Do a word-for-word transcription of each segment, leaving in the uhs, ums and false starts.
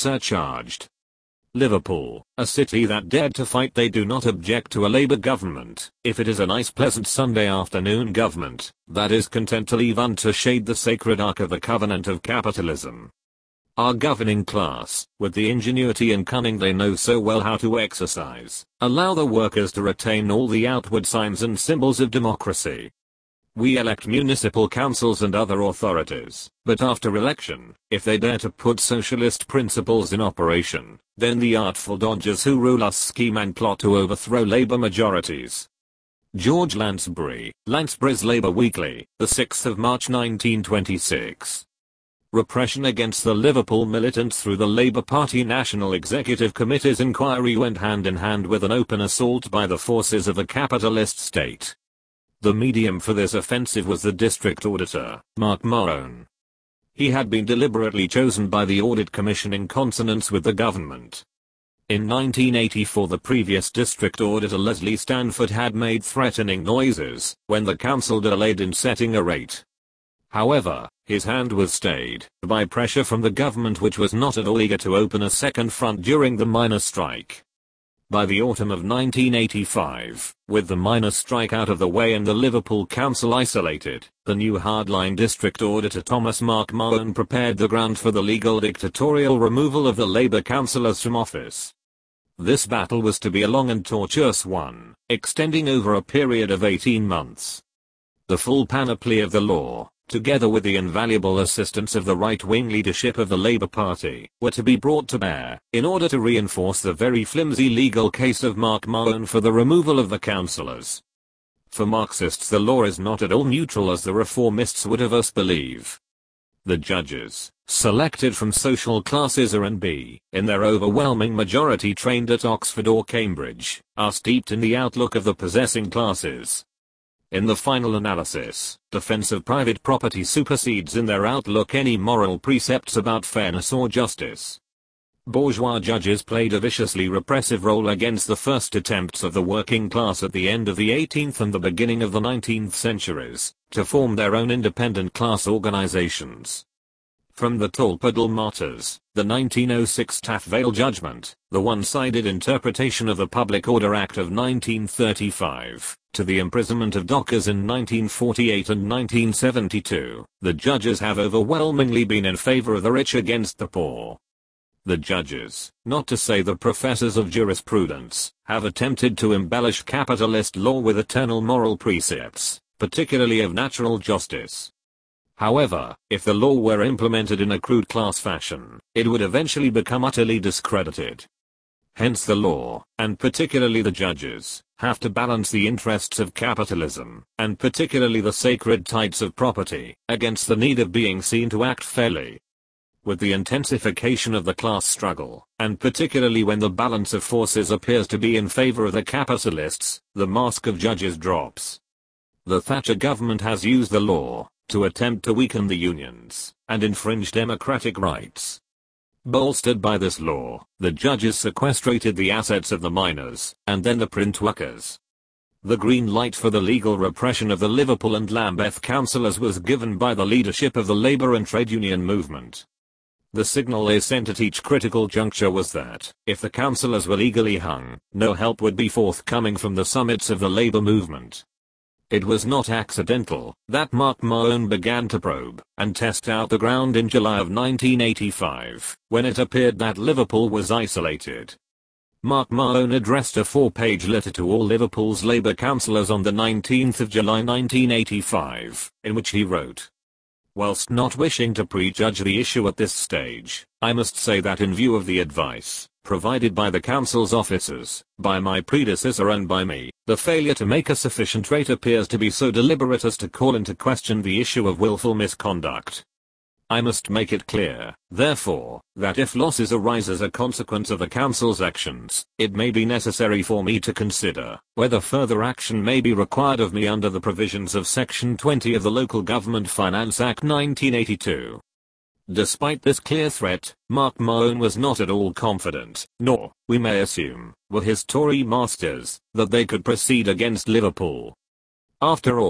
surcharged. Liverpool, a city that dared to fight they do not object to a Labour government, if it is a nice pleasant Sunday afternoon government, that is content to leave unshaded the sacred ark of the covenant of capitalism. Our governing class, with the ingenuity and cunning they know so well how to exercise, allow the workers to retain all the outward signs and symbols of democracy. We elect municipal councils and other authorities, but after election, if they dare to put socialist principles in operation, then the artful dodgers who rule us scheme and plot to overthrow Labour majorities. George Lansbury, Lansbury's Labour Weekly, the sixth of March nineteen twenty-six. Repression against the Liverpool militants through the Labour Party National Executive Committee's inquiry went hand in hand with an open assault by the forces of the capitalist state. The medium for this offensive was the District Auditor, Mark Mahon. He had been deliberately chosen by the Audit Commission in consonance with the government. In nineteen eighty-four the previous District Auditor Leslie Stanford had made threatening noises when the council delayed in setting a rate. However, his hand was stayed by pressure from the government, which was not at all eager to open a second front during the miners' strike. By the autumn of nineteen eighty-five, with the miners' strike out of the way and the Liverpool Council isolated, the new hardline District Auditor Thomas Mark Mahon prepared the ground for the legal dictatorial removal of the Labour councillors from office. This battle was to be a long and tortuous one, extending over a period of eighteen months. The full panoply of the law, together with the invaluable assistance of the right-wing leadership of the Labour Party, were to be brought to bear, in order to reinforce the very flimsy legal case of Mark Mahon for the removal of the councillors. For Marxists the law is not at all neutral as the reformists would have us believe. The judges, selected from social classes A and B, in their overwhelming majority trained at Oxford or Cambridge, are steeped in the outlook of the possessing classes. In the final analysis, defense of private property supersedes in their outlook any moral precepts about fairness or justice. Bourgeois judges played a viciously repressive role against the first attempts of the working class at the end of the eighteenth and the beginning of the nineteenth centuries, to form their own independent class organizations. From the Tolpadel Martyrs, the nineteen oh six Taff Vale Judgment, the one-sided interpretation of the Public Order Act of nineteen thirty-five, to the imprisonment of dockers in nineteen forty-eight and nineteen seventy-two, the judges have overwhelmingly been in favor of the rich against the poor. The judges, not to say the professors of jurisprudence, have attempted to embellish capitalist law with eternal moral precepts, particularly of natural justice. However, if the law were implemented in a crude class fashion, it would eventually become utterly discredited. Hence the law, and particularly the judges, have to balance the interests of capitalism, and particularly the sacred tights of property, against the need of being seen to act fairly. With the intensification of the class struggle, and particularly when the balance of forces appears to be in favor of the capitalists, the mask of judges drops. The Thatcher government has used the law to attempt to weaken the unions and infringe democratic rights. Bolstered by this law, the judges sequestrated the assets of the miners and then the print workers. The green light for the legal repression of the Liverpool and Lambeth councillors was given by the leadership of the Labour and trade union movement. The signal they sent at each critical juncture was that, if the councillors were legally hung, no help would be forthcoming from the summits of the Labour movement. It was not accidental that Mark Mahon began to probe and test out the ground in July of nineteen eighty-five, when it appeared that Liverpool was isolated. Mark Mahon addressed a four-page letter to all Liverpool's Labour councillors on the nineteenth of July nineteen eighty-five, in which he wrote, "Whilst not wishing to prejudge the issue at this stage, I must say that in view of the advice provided by the council's officers, by my predecessor and by me, the failure to make a sufficient rate appears to be so deliberate as to call into question the issue of willful misconduct. I must make it clear, therefore, that if losses arise as a consequence of the council's actions, it may be necessary for me to consider whether further action may be required of me under the provisions of Section twenty of the Local Government Finance Act nineteen eighty-two. Despite this clear threat, Mark Mahon was not at all confident, nor, we may assume, were his Tory masters, that they could proceed against Liverpool. After all,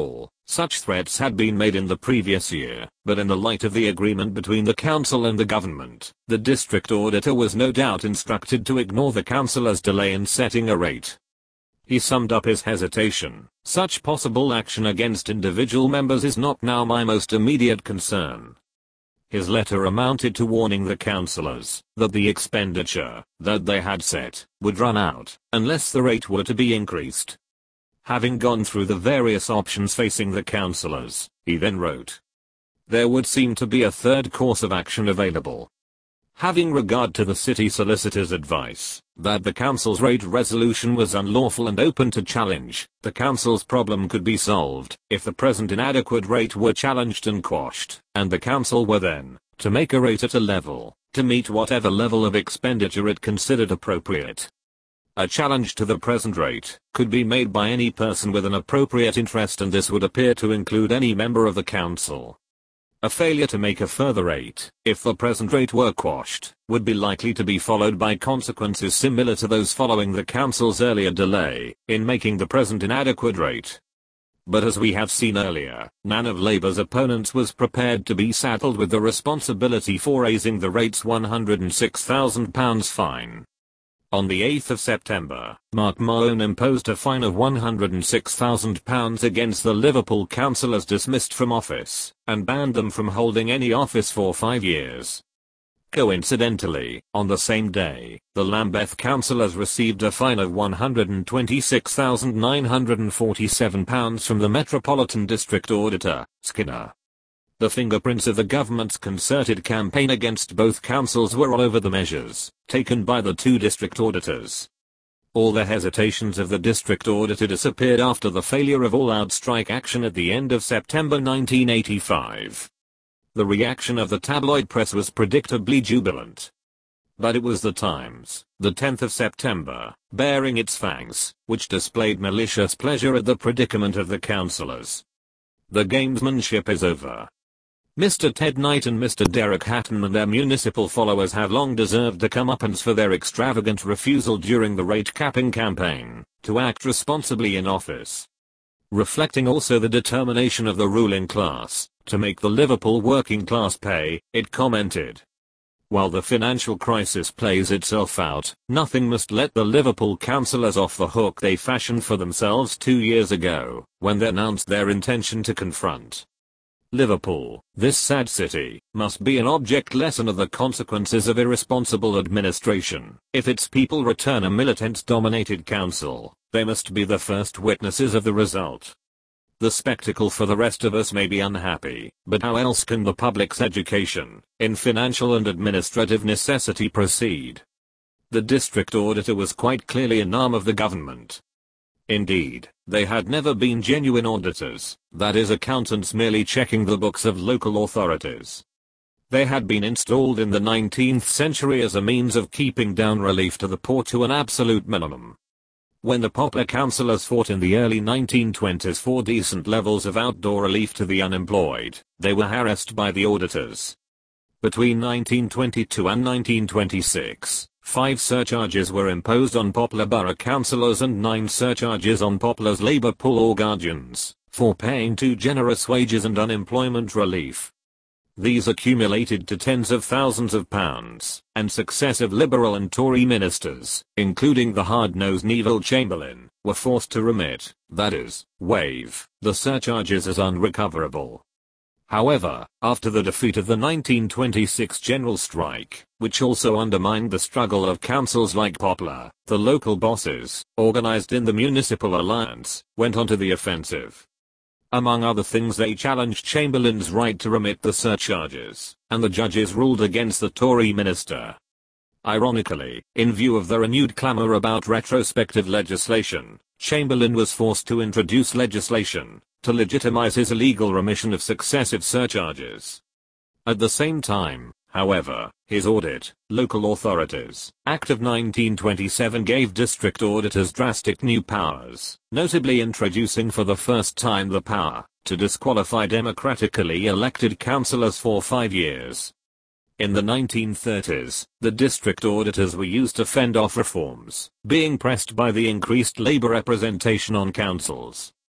Such threats had been made in the previous year, but in the light of the agreement between the council and the government, the district auditor was no doubt instructed to ignore the councillor's delay in setting a rate. He summed up his hesitation: "Such possible action against individual members is not now my most immediate concern." His letter amounted to warning the councillors that the expenditure that they had set would run out unless the rate were to be increased. Having gone through the various options facing the councillors, he then wrote, "There would seem to be a third course of action available. Having regard to the city solicitor's advice that the council's rate resolution was unlawful and open to challenge, the council's problem could be solved if the present inadequate rate were challenged and quashed, and the council were then to make a rate at a level to meet whatever level of expenditure it considered appropriate. A challenge to the present rate could be made by any person with an appropriate interest, and this would appear to include any member of the council. A failure to make a further rate, if the present rate were quashed, would be likely to be followed by consequences similar to those following the council's earlier delay in making the present inadequate rate. But as we have seen earlier, none of Labour's opponents was prepared to be saddled with the responsibility for raising the rate's one hundred six thousand pounds fine. On the eighth of September, Mark Mahon imposed a fine of one hundred six thousand pounds against the Liverpool councillors dismissed from office, and banned them from holding any office for five years. Coincidentally, on the same day, the Lambeth councillors received a fine of one hundred twenty-six thousand nine hundred forty-seven pounds from the Metropolitan District Auditor, Skinner. The fingerprints of the government's concerted campaign against both councils were all over the measures taken by the two district auditors. All the hesitations of the district auditor disappeared after the failure of all-out strike action at the end of September nineteen eighty-five. The reaction of the tabloid press was predictably jubilant. But it was the Times, the tenth of September, baring its fangs, which displayed malicious pleasure at the predicament of the councillors. "The gamesmanship is over. Mister Ted Knight and Mister Derek Hatton and their municipal followers have long deserved the comeuppance for their extravagant refusal during the rate-capping campaign to act responsibly in office. Reflecting also the determination of the ruling class to make the Liverpool working class pay," it commented. "While the financial crisis plays itself out, nothing must let the Liverpool councillors off the hook they fashioned for themselves two years ago, when they announced their intention to confront Liverpool, this sad city, must be an object lesson of the consequences of irresponsible administration. If its people return a militant-dominated council, they must be the first witnesses of the result. The spectacle for the rest of us may be unhappy, but how else can the public's education in financial and administrative necessity proceed?" The district auditor was quite clearly an arm of the government. Indeed, they had never been genuine auditors, that is, accountants merely checking the books of local authorities. They had been installed in the nineteenth century as a means of keeping down relief to the poor to an absolute minimum. When the popular councillors fought in the early nineteen twenties for decent levels of outdoor relief to the unemployed, they were harassed by the auditors. Between nineteen twenty-two and nineteen twenty-six, five surcharges were imposed on Poplar borough councillors and nine surcharges on Poplar's Labour pool or guardians, for paying too generous wages and unemployment relief. These accumulated to tens of thousands of pounds, and successive Liberal and Tory ministers, including the hard-nosed Neville Chamberlain, were forced to remit, that is, waive, the surcharges as unrecoverable. However, after the defeat of the nineteen twenty-six general strike, which also undermined the struggle of councils like Poplar, the local bosses, organized in the Municipal Alliance, went onto the offensive. Among other things, they challenged Chamberlain's right to remit the surcharges, and the judges ruled against the Tory minister. Ironically, in view of the renewed clamour about retrospective legislation, Chamberlain was forced to introduce legislation to legitimize his illegal remission of successive surcharges. At the same time, however, his Audit, Local Authorities Act of nineteen twenty-seven gave district auditors drastic new powers, notably introducing for the first time the power to disqualify democratically elected councillors for five years. In the nineteen thirties, the district auditors were used to fend off reforms being pressed by the increased Labour representation on councils.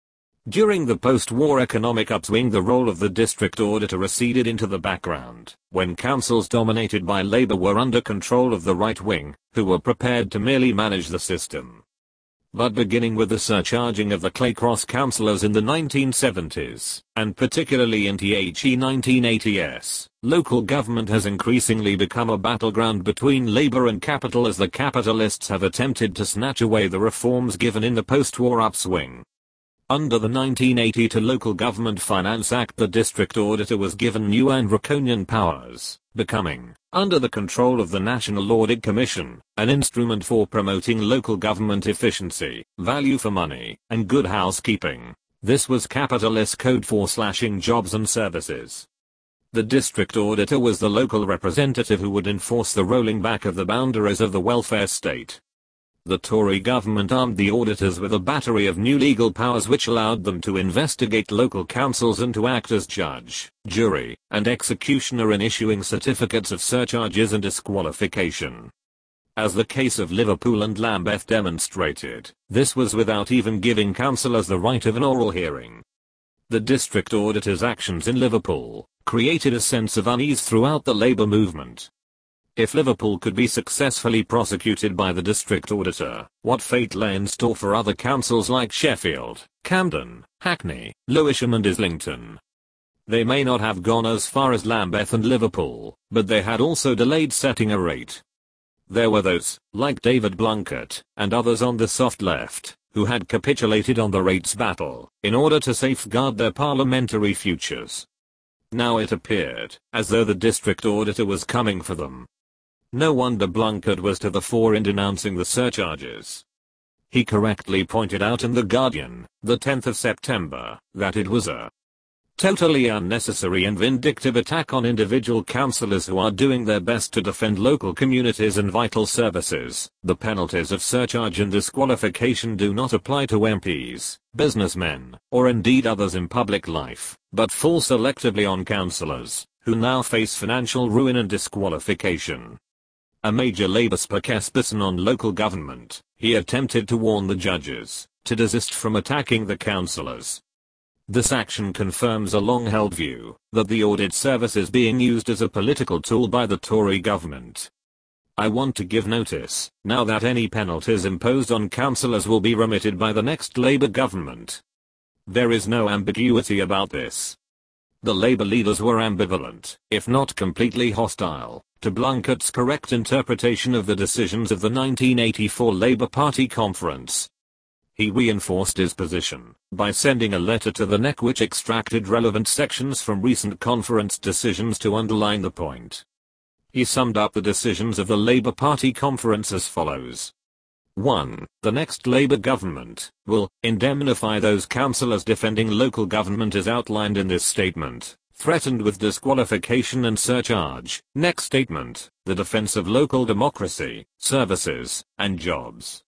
During the post-war economic upswing, the role of the district auditor receded into the background, when councils dominated by Labour were under control of the right wing, who were prepared to merely manage the system. But beginning with the surcharging of the Clay Cross councillors in the nineteen seventies, and particularly in the nineteen eighties, local government has increasingly become a battleground between Labour and capital as the capitalists have attempted to snatch away the reforms given in the post-war upswing. Under the nineteen eighty-two Local Government Finance Act, the district auditor was given new and draconian powers, becoming, under the control of the National Audit Commission, an instrument for promoting local government efficiency, value for money, and good housekeeping. This was capitalist code for slashing jobs and services. The district auditor was the local representative who would enforce the rolling back of the boundaries of the welfare state. The Tory government armed the auditors with a battery of new legal powers which allowed them to investigate local councils and to act as judge, jury, and executioner in issuing certificates of surcharges and disqualification. As the case of Liverpool and Lambeth demonstrated, this was without even giving councillors the right of an oral hearing. The district auditor's actions in Liverpool created a sense of unease throughout the Labour movement. If Liverpool could be successfully prosecuted by the district auditor, what fate lay in store for other councils like Sheffield, Camden, Hackney, Lewisham and Islington? They may not have gone as far as Lambeth and Liverpool, but they had also delayed setting a rate. There were those, like David Blunkett, and others on the soft left, who had capitulated on the rates battle, in order to safeguard their parliamentary futures. Now it appeared, as though the district auditor was coming for them. No wonder Blunkett was to the fore in denouncing the surcharges. He correctly pointed out in The Guardian, the tenth of September, that it was a totally unnecessary and vindictive attack on individual councillors who are doing their best to defend local communities and vital services. The penalties of surcharge and disqualification do not apply to M Ps, businessmen, or indeed others in public life, but fall selectively on councillors, who now face financial ruin and disqualification. A major Labour spokesperson on local government, he attempted to warn the judges to desist from attacking the councillors. This action confirms a long-held view that the audit service is being used as a political tool by the Tory government. I want to give notice, now that any penalties imposed on councillors will be remitted by the next Labour government. There is no ambiguity about this. The Labour leaders were ambivalent, if not completely hostile, to Blunkett's correct interpretation of the decisions of the nineteen eighty-four Labour Party conference. He reinforced his position by sending a letter to the N E C which extracted relevant sections from recent conference decisions to underline the point. He summed up the decisions of the Labour Party conference as follows. one. The next Labour government will indemnify those councillors defending local government as outlined in this statement, threatened with disqualification and surcharge. Next statement, the defence of local democracy, services, and jobs.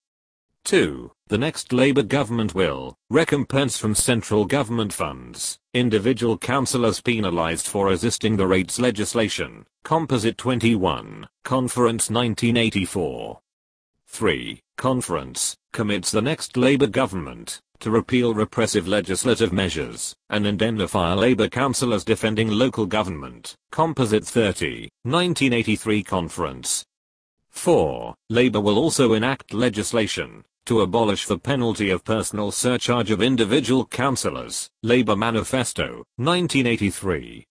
two. The next Labour government will recompense from central government funds individual councillors penalised for resisting the rates legislation. Composite twenty-one, Conference nineteen eighty-four. three. Conference commits the next Labour government to repeal repressive legislative measures and indemnify Labour councillors defending local government. Composite thirty, nineteen eighty-three Conference. four. Labour will also enact legislation to abolish the penalty of personal surcharge of individual councillors. Labour Manifesto, nineteen eighty-three.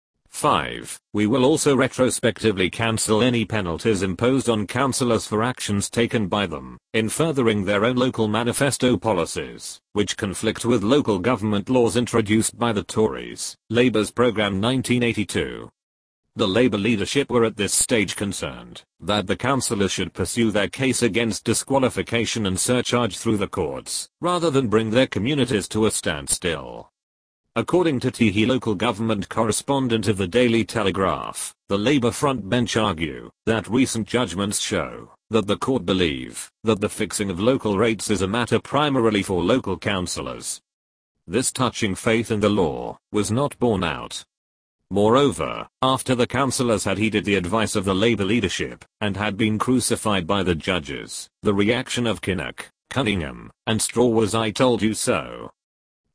five. We will also retrospectively cancel any penalties imposed on councillors for actions taken by them in furthering their own local manifesto policies, which conflict with local government laws introduced by the Tories. Labour's Programme nineteen eighty-two. The Labour leadership were at this stage concerned that the councillors should pursue their case against disqualification and surcharge through the courts, rather than bring their communities to a standstill. According to T H E local government correspondent of the Daily Telegraph, the Labour front bench argue that recent judgments show that the court believe that the fixing of local rates is a matter primarily for local councillors. This touching faith in the law was not borne out. Moreover, after the councillors had heeded the advice of the Labour leadership and had been crucified by the judges, the reaction of Kinnock, Cunningham, and Straw was "I told you so."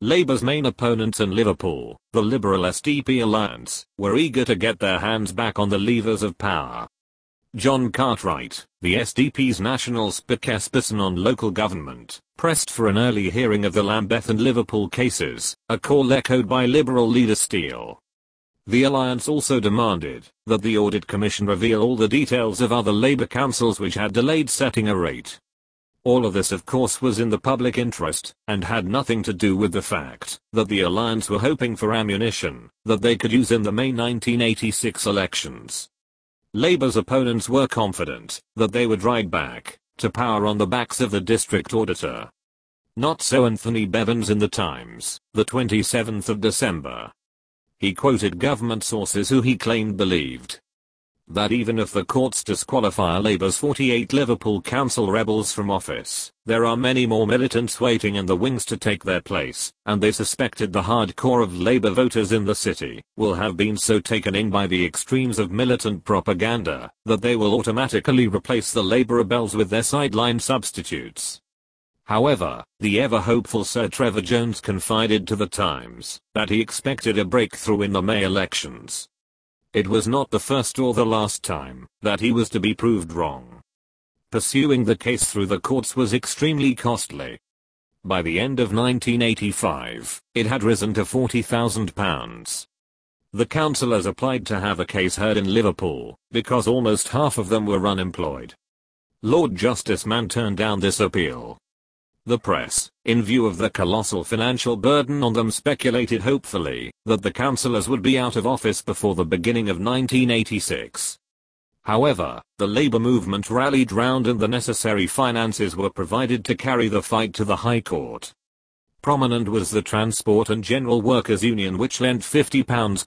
Labour's main opponents in Liverpool, the Liberal S D P alliance, were eager to get their hands back on the levers of power. John Cartwright, the S D P's national spokesperson on local government, pressed for an early hearing of the Lambeth and Liverpool cases, a call echoed by Liberal leader Steele. The alliance also demanded that the Audit Commission reveal all the details of other Labour councils which had delayed setting a rate. All of this of course was in the public interest, and had nothing to do with the fact that the alliance were hoping for ammunition that they could use in the May nineteen eighty-six elections. Labour's opponents were confident that they would ride back to power on the backs of the district auditor. Not so Anthony Bevans in the Times, the twenty-seventh of December. He quoted government sources who he claimed believed that even if the courts disqualify Labour's forty-eight Liverpool council rebels from office, there are many more militants waiting in the wings to take their place, and they suspected the hardcore of Labour voters in the city will have been so taken in by the extremes of militant propaganda that they will automatically replace the Labour rebels with their sideline substitutes. However, the ever-hopeful Sir Trevor Jones confided to the Times that he expected a breakthrough in the May elections. It was not the first or the last time that he was to be proved wrong. Pursuing the case through the courts was extremely costly. By the end of nineteen eighty-five, it had risen to forty thousand pounds. The councillors applied to have a case heard in Liverpool, because almost half of them were unemployed. Lord Justice Mann turned down this appeal. The press, in view of the colossal financial burden on them, speculated hopefully that the councillors would be out of office before the beginning of nineteen eighty-six. However, the Labour movement rallied round and the necessary finances were provided to carry the fight to the High Court. Prominent was the Transport and General Workers Union, which lent fifty pounds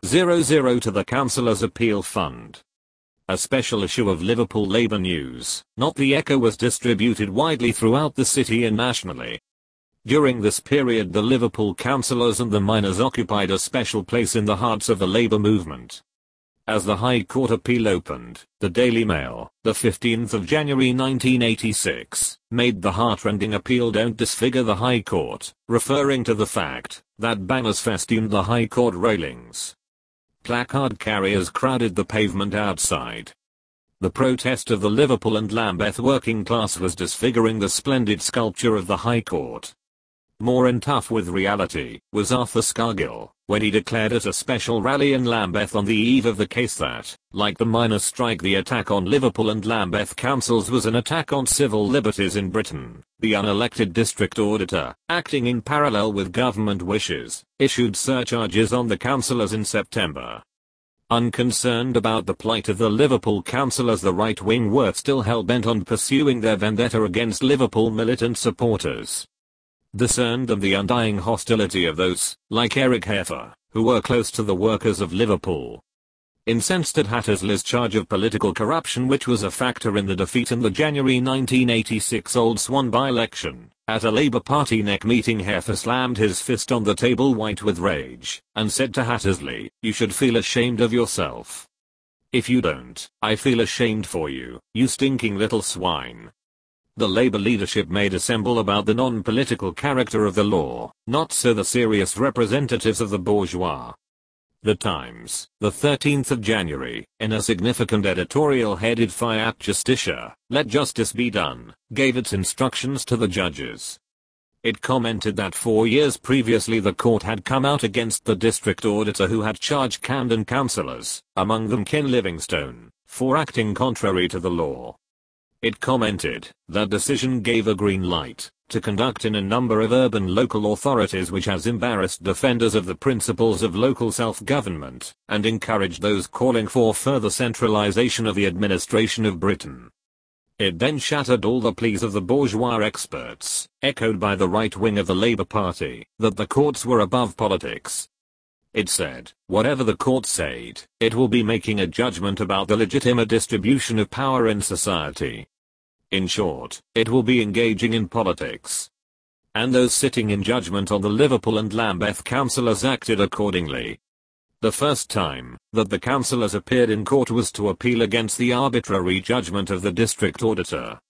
to the councillors' appeal fund. A special issue of Liverpool Labour News, not the Echo, was distributed widely throughout the city and nationally. During this period the Liverpool councillors and the miners occupied a special place in the hearts of the Labour movement. As the High Court appeal opened, the Daily Mail, the fifteenth of January nineteen eighty-six, made the heartrending appeal, "Don't disfigure the High Court," referring to the fact that banners festooned the High Court railings. Placard carriers crowded the pavement outside. The protest of the Liverpool and Lambeth working class was disfiguring the splendid sculpture of the High Court. More in tough with reality was Arthur Scargill, when he declared at a special rally in Lambeth on the eve of the case that, like the miners' strike, the attack on Liverpool and Lambeth councils was an attack on civil liberties in Britain. The unelected district auditor, acting in parallel with government wishes, issued surcharges on the councillors in September. Unconcerned about the plight of the Liverpool councillors, the right wing were still hell-bent on pursuing their vendetta against Liverpool militant supporters. Discerned of the undying hostility of those, like Eric Heffer, who were close to the workers of Liverpool. Incensed at Hattersley's charge of political corruption, which was a factor in the defeat in the January nineteen eighty-six Old Swan by-election, at a Labour Party neck meeting, Heffer slammed his fist on the table white with rage, and said to Hattersley, "You should feel ashamed of yourself. If you don't, I feel ashamed for you, you stinking little swine." The Labour leadership made assemble about the non-political character of the law, not so the serious representatives of the bourgeois. The Times, the thirteenth of January, in a significant editorial headed Fiat Justitia, "Let Justice Be Done," gave its instructions to the judges. It commented that four years previously the court had come out against the district auditor who had charged Camden councillors, among them Ken Livingstone, for acting contrary to the law. It commented that decision gave a green light to conduct in a number of urban local authorities which has embarrassed defenders of the principles of local self-government, and encouraged those calling for further centralization of the administration of Britain. It then shattered all the pleas of the bourgeois experts, echoed by the right wing of the Labour Party, that the courts were above politics. It said, whatever the court said, it will be making a judgment about the legitimate distribution of power in society. In short, it will be engaging in politics. And those sitting in judgment on the Liverpool and Lambeth councillors acted accordingly. The first time that the councillors appeared in court was to appeal against the arbitrary judgment of the district auditor.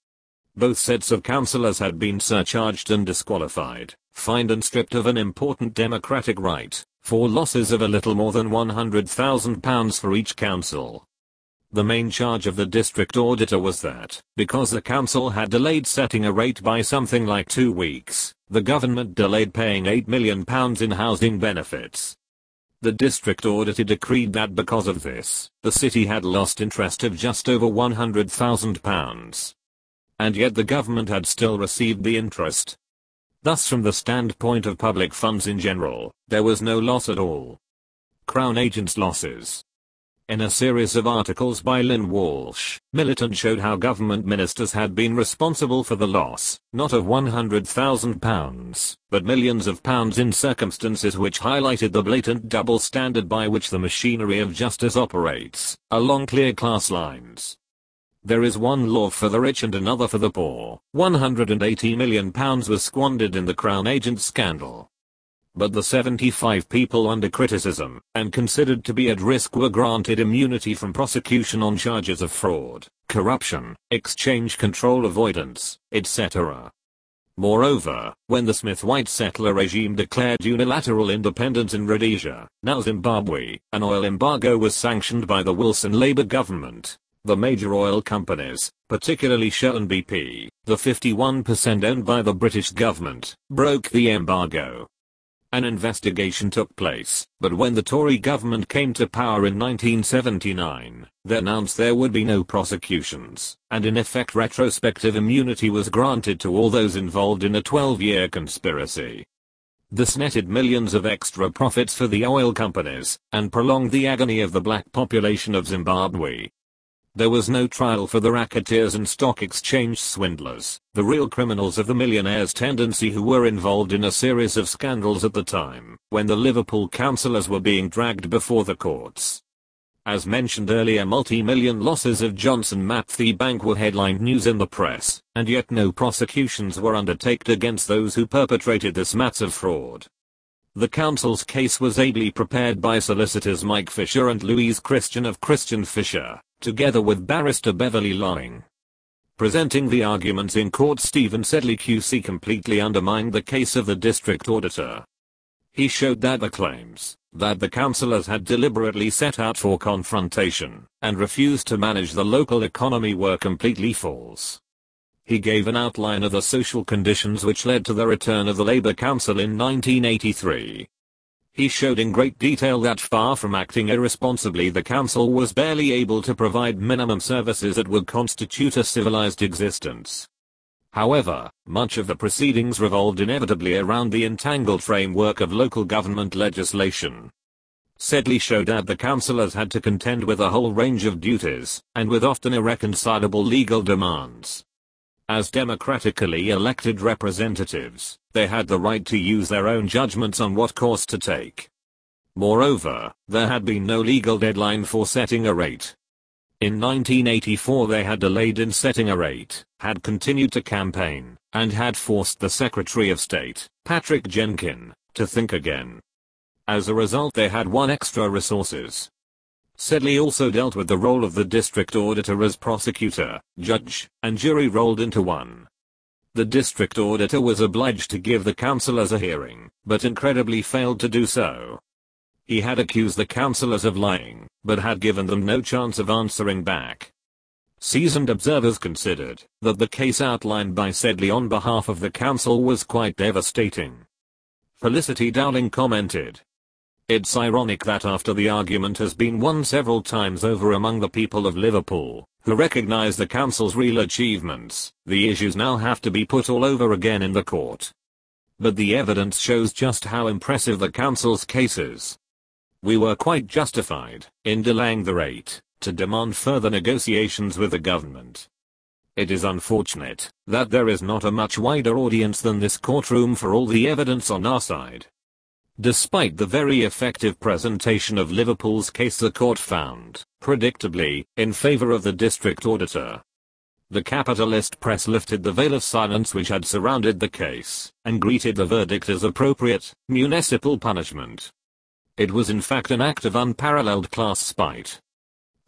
Both sets of councillors had been surcharged and disqualified, fined and stripped of an important democratic right, for losses of a little more than one hundred thousand pounds for each council. The main charge of the district auditor was that, because the council had delayed setting a rate by something like two weeks, the government delayed paying eight million pounds in housing benefits. The district auditor decreed that because of this, the city had lost interest of just over one hundred thousand pounds. And yet the government had still received the interest. Thus, from the standpoint of public funds in general, there was no loss at all. Crown Agents' losses. In a series of articles by Lynn Walsh, Militant showed how government ministers had been responsible for the loss, not of one hundred thousand pounds, but millions of pounds in circumstances which highlighted the blatant double standard by which the machinery of justice operates, along clear class lines. There is one law for the rich and another for the poor. one hundred eighty million pounds was squandered in the Crown Agent scandal. But the seventy-five people under criticism, and considered to be at risk, were granted immunity from prosecution on charges of fraud, corruption, exchange control avoidance, et cetera. Moreover, when the Smith-White settler regime declared unilateral independence in Rhodesia, now Zimbabwe, an oil embargo was sanctioned by the Wilson Labour government. The major oil companies, particularly Shell and B P, the fifty-one percent owned by the British government, broke the embargo. An investigation took place, but when the Tory government came to power in nineteen seventy-nine, they announced there would be no prosecutions, and in effect retrospective immunity was granted to all those involved in a twelve-year conspiracy. This netted millions of extra profits for the oil companies, and prolonged the agony of the black population of Zimbabwe. There was no trial for the racketeers and stock exchange swindlers, the real criminals of the millionaires' tendency who were involved in a series of scandals at the time, when the Liverpool councillors were being dragged before the courts. As mentioned earlier, multi-million losses of Johnson Matthey Bank were headline news in the press, and yet no prosecutions were undertaken against those who perpetrated this massive fraud. The council's case was ably prepared by solicitors Mike Fisher and Louise Christian of Christian Fisher, together with barrister Beverly Lowing. Presenting the arguments in court, Stephen Sedley Q C completely undermined the case of the district auditor. He showed that the claims that the councillors had deliberately set out for confrontation and refused to manage the local economy were completely false. He gave an outline of the social conditions which led to the return of the Labour Council in nineteen eighty-three. He showed in great detail that far from acting irresponsibly, the council was barely able to provide minimum services that would constitute a civilized existence. However, much of the proceedings revolved inevitably around the entangled framework of local government legislation. Sedley showed that the councillors had to contend with a whole range of duties, and with often irreconcilable legal demands. As democratically elected representatives, they had the right to use their own judgments on what course to take. Moreover, there had been no legal deadline for setting a rate. In nineteen eighty-four they had delayed in setting a rate, had continued to campaign, and had forced the Secretary of State, Patrick Jenkin, to think again. As a result, they had one extra resources. Sedley also dealt with the role of the district auditor as prosecutor, judge, and jury rolled into one. The district auditor was obliged to give the councillors a hearing, but incredibly failed to do so. He had accused the councillors of lying, but had given them no chance of answering back. Seasoned observers considered that the case outlined by Sedley on behalf of the council was quite devastating. Felicity Dowling commented, "It's ironic that after the argument has been won several times over among the people of Liverpool, who recognise the council's real achievements, the issues now have to be put all over again in the court. But the evidence shows just how impressive the council's case is. We were quite justified in delaying the rate to demand further negotiations with the government. It is unfortunate that there is not a much wider audience than this courtroom for all the evidence on our side." Despite the very effective presentation of Liverpool's case, the court found, predictably, in favour of the district auditor. The capitalist press lifted the veil of silence which had surrounded the case, and greeted the verdict as appropriate, municipal punishment. It was in fact an act of unparalleled class spite.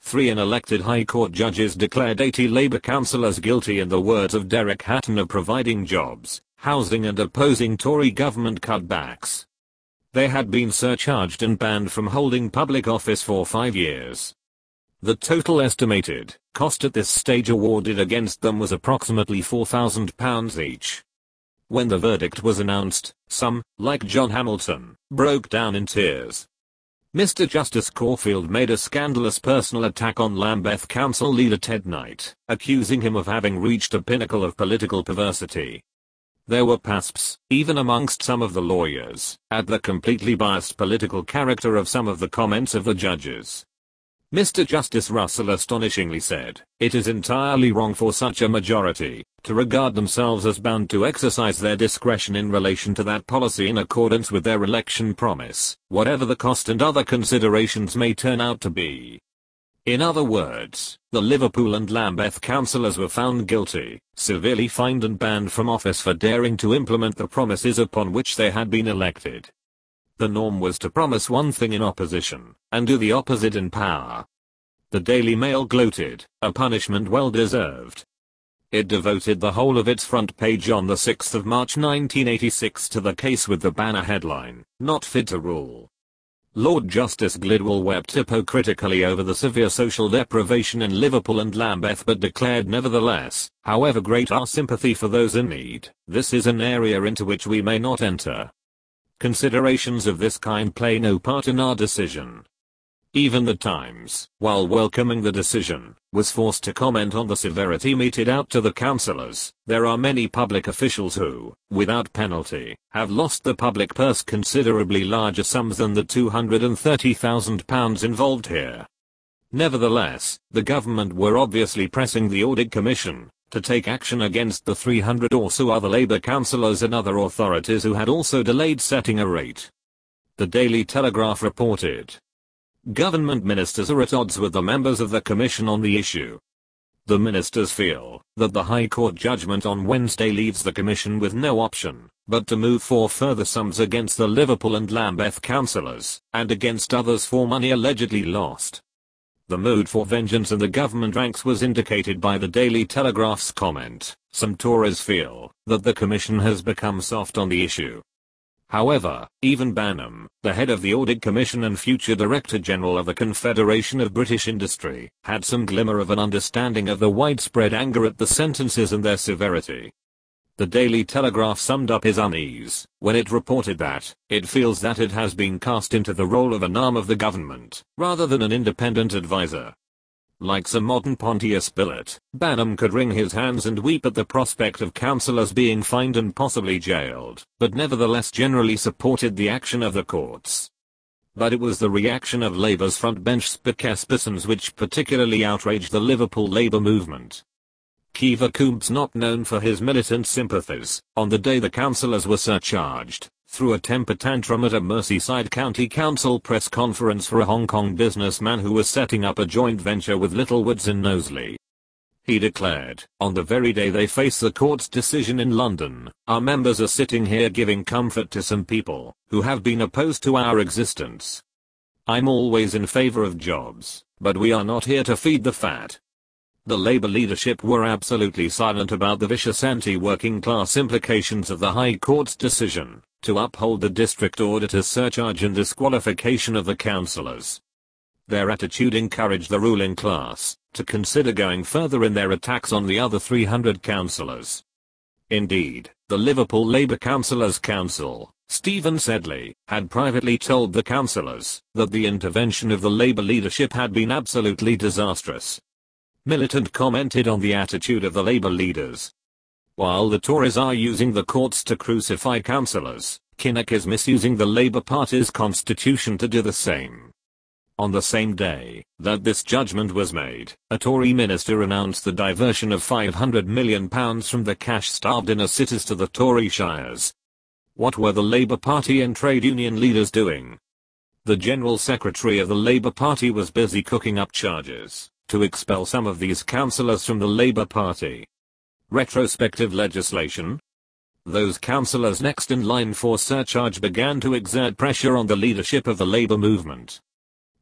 three unelected High Court judges declared eighty Labour councillors guilty, in the words of Derek Hatton, of providing jobs, housing and opposing Tory government cutbacks. They had been surcharged and banned from holding public office for five years. The total estimated cost at this stage awarded against them was approximately four thousand pounds each. When the verdict was announced, some, like John Hamilton, broke down in tears. Mister Justice Caulfield made a scandalous personal attack on Lambeth Council leader Ted Knight, accusing him of having reached a pinnacle of political perversity. There were pasps, even amongst some of the lawyers, at the completely biased political character of some of the comments of the judges. Mister Justice Russell astonishingly said, "It is entirely wrong for such a majority to regard themselves as bound to exercise their discretion in relation to that policy in accordance with their election promise, whatever the cost and other considerations may turn out to be." In other words, the Liverpool and Lambeth councillors were found guilty, severely fined and banned from office for daring to implement the promises upon which they had been elected. The norm was to promise one thing in opposition, and do the opposite in power. The Daily Mail gloated, a punishment well deserved. It devoted the whole of its front page on the sixth of March nineteen eighty-six to the case with the banner headline, "Not fit to rule." Lord Justice Glidwell wept hypocritically over the severe social deprivation in Liverpool and Lambeth, but declared nevertheless, "However great our sympathy for those in need, this is an area into which we may not enter. Considerations of this kind play no part in our decision." Even the Times, while welcoming the decision, was forced to comment on the severity meted out to the councillors. "There are many public officials who, without penalty, have lost the public purse considerably larger sums than the two hundred thirty thousand pounds involved here." Nevertheless, the government were obviously pressing the Audit Commission to take action against the three hundred or so other Labour councillors and other authorities who had also delayed setting a rate. The Daily Telegraph reported, "Government ministers are at odds with the members of the Commission on the issue. The ministers feel that the High Court judgment on Wednesday leaves the Commission with no option but to move for further sums against the Liverpool and Lambeth councillors, and against others for money allegedly lost." The mood for vengeance in the government ranks was indicated by the Daily Telegraph's comment, "Some Tories feel that the Commission has become soft on the issue." However, even Banham, the head of the Audit Commission and future Director General of the Confederation of British Industry, had some glimmer of an understanding of the widespread anger at the sentences and their severity. The Daily Telegraph summed up his unease when it reported that it feels that it has been cast into the role of an arm of the government, rather than an independent advisor. Like some modern Pontius Pilate, Banham could wring his hands and weep at the prospect of councillors being fined and possibly jailed, but nevertheless generally supported the action of the courts. But it was the reaction of Labour's frontbench spokespersons which particularly outraged the Liverpool Labour movement. Kiva Coombs, not known for his militant sympathies, on the day the councillors were surcharged, threw a temper tantrum at a Merseyside County Council press conference for a Hong Kong businessman who was setting up a joint venture with Littlewoods in Knowsley. He declared, "On the very day they face the court's decision in London, our members are sitting here giving comfort to some people who have been opposed to our existence. I'm always in favour of jobs, but we are not here to feed the fat." The Labour leadership were absolutely silent about the vicious anti-working class implications of the High Court's decision to uphold the district auditor's surcharge and disqualification of the councillors. Their attitude encouraged the ruling class to consider going further in their attacks on the other three hundred councillors. Indeed, the Liverpool Labour Councillors' Council, Stephen Sedley, had privately told the councillors that the intervention of the Labour leadership had been absolutely disastrous. Militant commented on the attitude of the Labour leaders. "While the Tories are using the courts to crucify councillors, Kinnock is misusing the Labour Party's constitution to do the same." On the same day that this judgment was made, a Tory minister announced the diversion of five hundred million pounds from the cash-starved inner cities to the Tory shires. What were the Labour Party and trade union leaders doing? The General Secretary of the Labour Party was busy cooking up charges to expel some of these councillors from the Labour Party. Retrospective legislation? Those councillors next in line for surcharge began to exert pressure on the leadership of the Labour movement.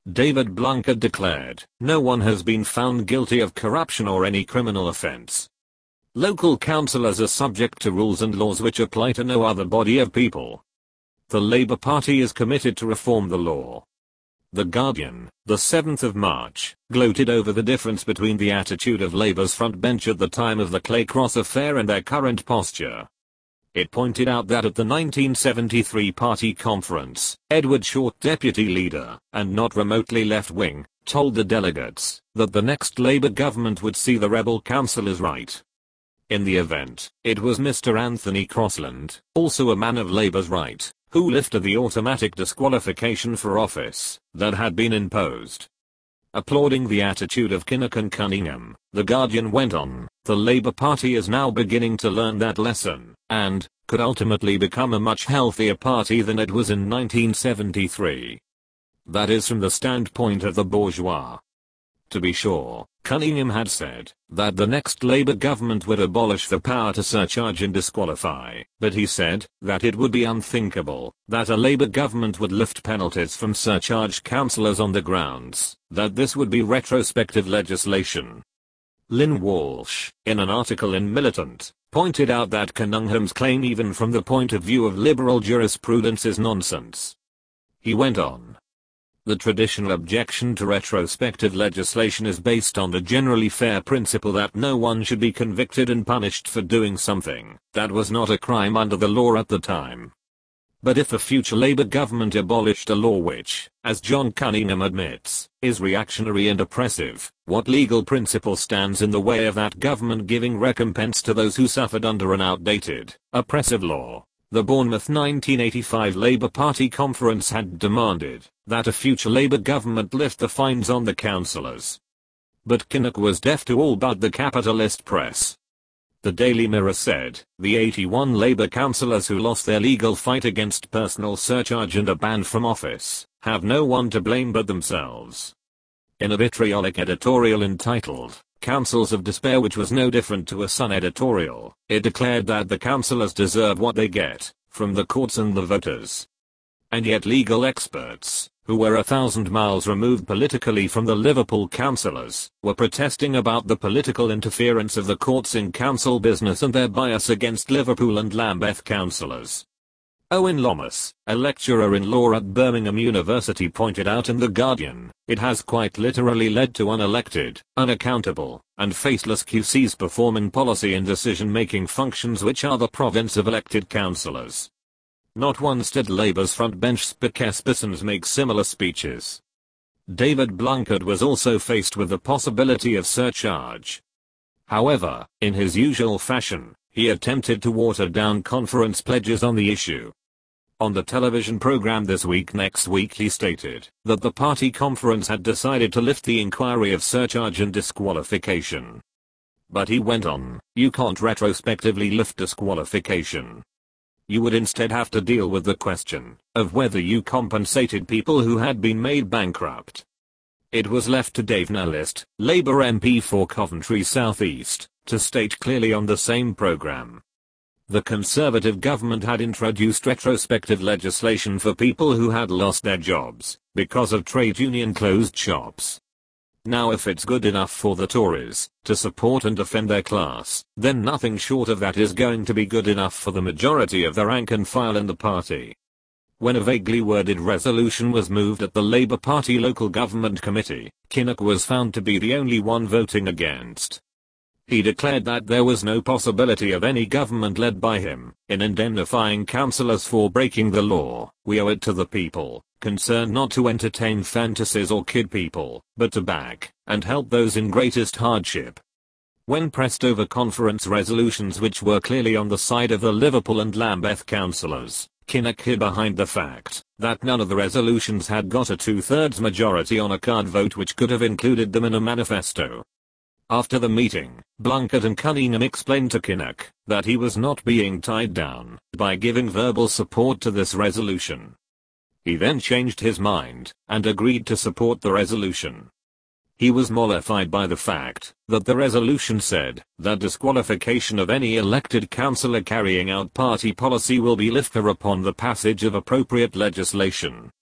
David Blunkett declared, "No one has been found guilty of corruption or any criminal offense. Local councillors are subject to rules and laws which apply to no other body of people. The Labour Party is committed to reform the law." The Guardian, the seventh of March, gloated over the difference between the attitude of Labour's front bench at the time of the Clay Cross affair and their current posture. It pointed out that at the nineteen seventy-three party conference, Edward Short, deputy leader, and not remotely left-wing, told the delegates that the next Labour government would see the rebel councillors right. In the event, it was Mister Anthony Crosland, also a man of Labour's right, who lifted the automatic disqualification for office that had been imposed. Applauding the attitude of Kinnock and Cunningham, the Guardian went on, "The Labour Party is now beginning to learn that lesson, and could ultimately become a much healthier party than it was in nineteen seventy-three. That is from the standpoint of the bourgeois." To be sure, Cunningham had said that the next Labour government would abolish the power to surcharge and disqualify, but he said that it would be unthinkable that a Labour government would lift penalties from surcharged councillors on the grounds that this would be retrospective legislation. Lynn Walsh, in an article in Militant, pointed out that Cunningham's claim even from the point of view of liberal jurisprudence is nonsense. He went on, "The traditional objection to retrospective legislation is based on the generally fair principle that no one should be convicted and punished for doing something that was not a crime under the law at the time. But if a future Labour government abolished a law which, as John Cunningham admits, is reactionary and oppressive, what legal principle stands in the way of that government giving recompense to those who suffered under an outdated, oppressive law?" The Bournemouth nineteen eighty-five Labour Party conference had demanded that a future Labour government lift the fines on the councillors. But Kinnock was deaf to all but the capitalist press. The Daily Mirror said, "The eighty-one Labour councillors who lost their legal fight against personal surcharge and are banned from office have no one to blame but themselves." In a vitriolic editorial entitled, "Councils of Despair," which was no different to a Sun editorial, it declared that the councillors deserve what they get from the courts and the voters. And yet legal experts, who were a thousand miles removed politically from the Liverpool councillors, were protesting about the political interference of the courts in council business and their bias against Liverpool and Lambeth councillors. Owen Lomas, a lecturer in law at Birmingham University, pointed out in The Guardian, "It has quite literally led to unelected, unaccountable, and faceless Q Cs performing policy and decision-making functions which are the province of elected councillors." Not once did Labour's frontbench spokespersons make similar speeches. David Blunkett was also faced with the possibility of surcharge. However, in his usual fashion, he attempted to water down conference pledges on the issue. On the television program This Week Next Week, he stated that the party conference had decided to lift the inquiry of surcharge and disqualification. But he went on, "You can't retrospectively lift disqualification. You would instead have to deal with the question of whether you compensated people who had been made bankrupt." It was left to Dave Nellist, Labour M P for Coventry South East, to state clearly on the same programme. The Conservative government had introduced retrospective legislation for people who had lost their jobs because of trade union closed shops. Now if it's good enough for the Tories to support and defend their class, then nothing short of that is going to be good enough for the majority of the rank and file in the party. When a vaguely worded resolution was moved at the Labour Party Local Government Committee, Kinnock was found to be the only one voting against. He declared that there was no possibility of any government led by him in indemnifying councillors for breaking the law. "We owe it to the people concerned not to entertain fantasies or kid people, but to back and help those in greatest hardship." When pressed over conference resolutions which were clearly on the side of the Liverpool and Lambeth councillors, Kinnock hid behind the fact that none of the resolutions had got a two-thirds majority on a card vote which could have included them in a manifesto. After the meeting, Blunkett and Cunningham explained to Kinnock that he was not being tied down by giving verbal support to this resolution. He then changed his mind and agreed to support the resolution. He was mollified by the fact that the resolution said that disqualification of any elected councillor carrying out party policy will be lifted upon the passage of appropriate legislation.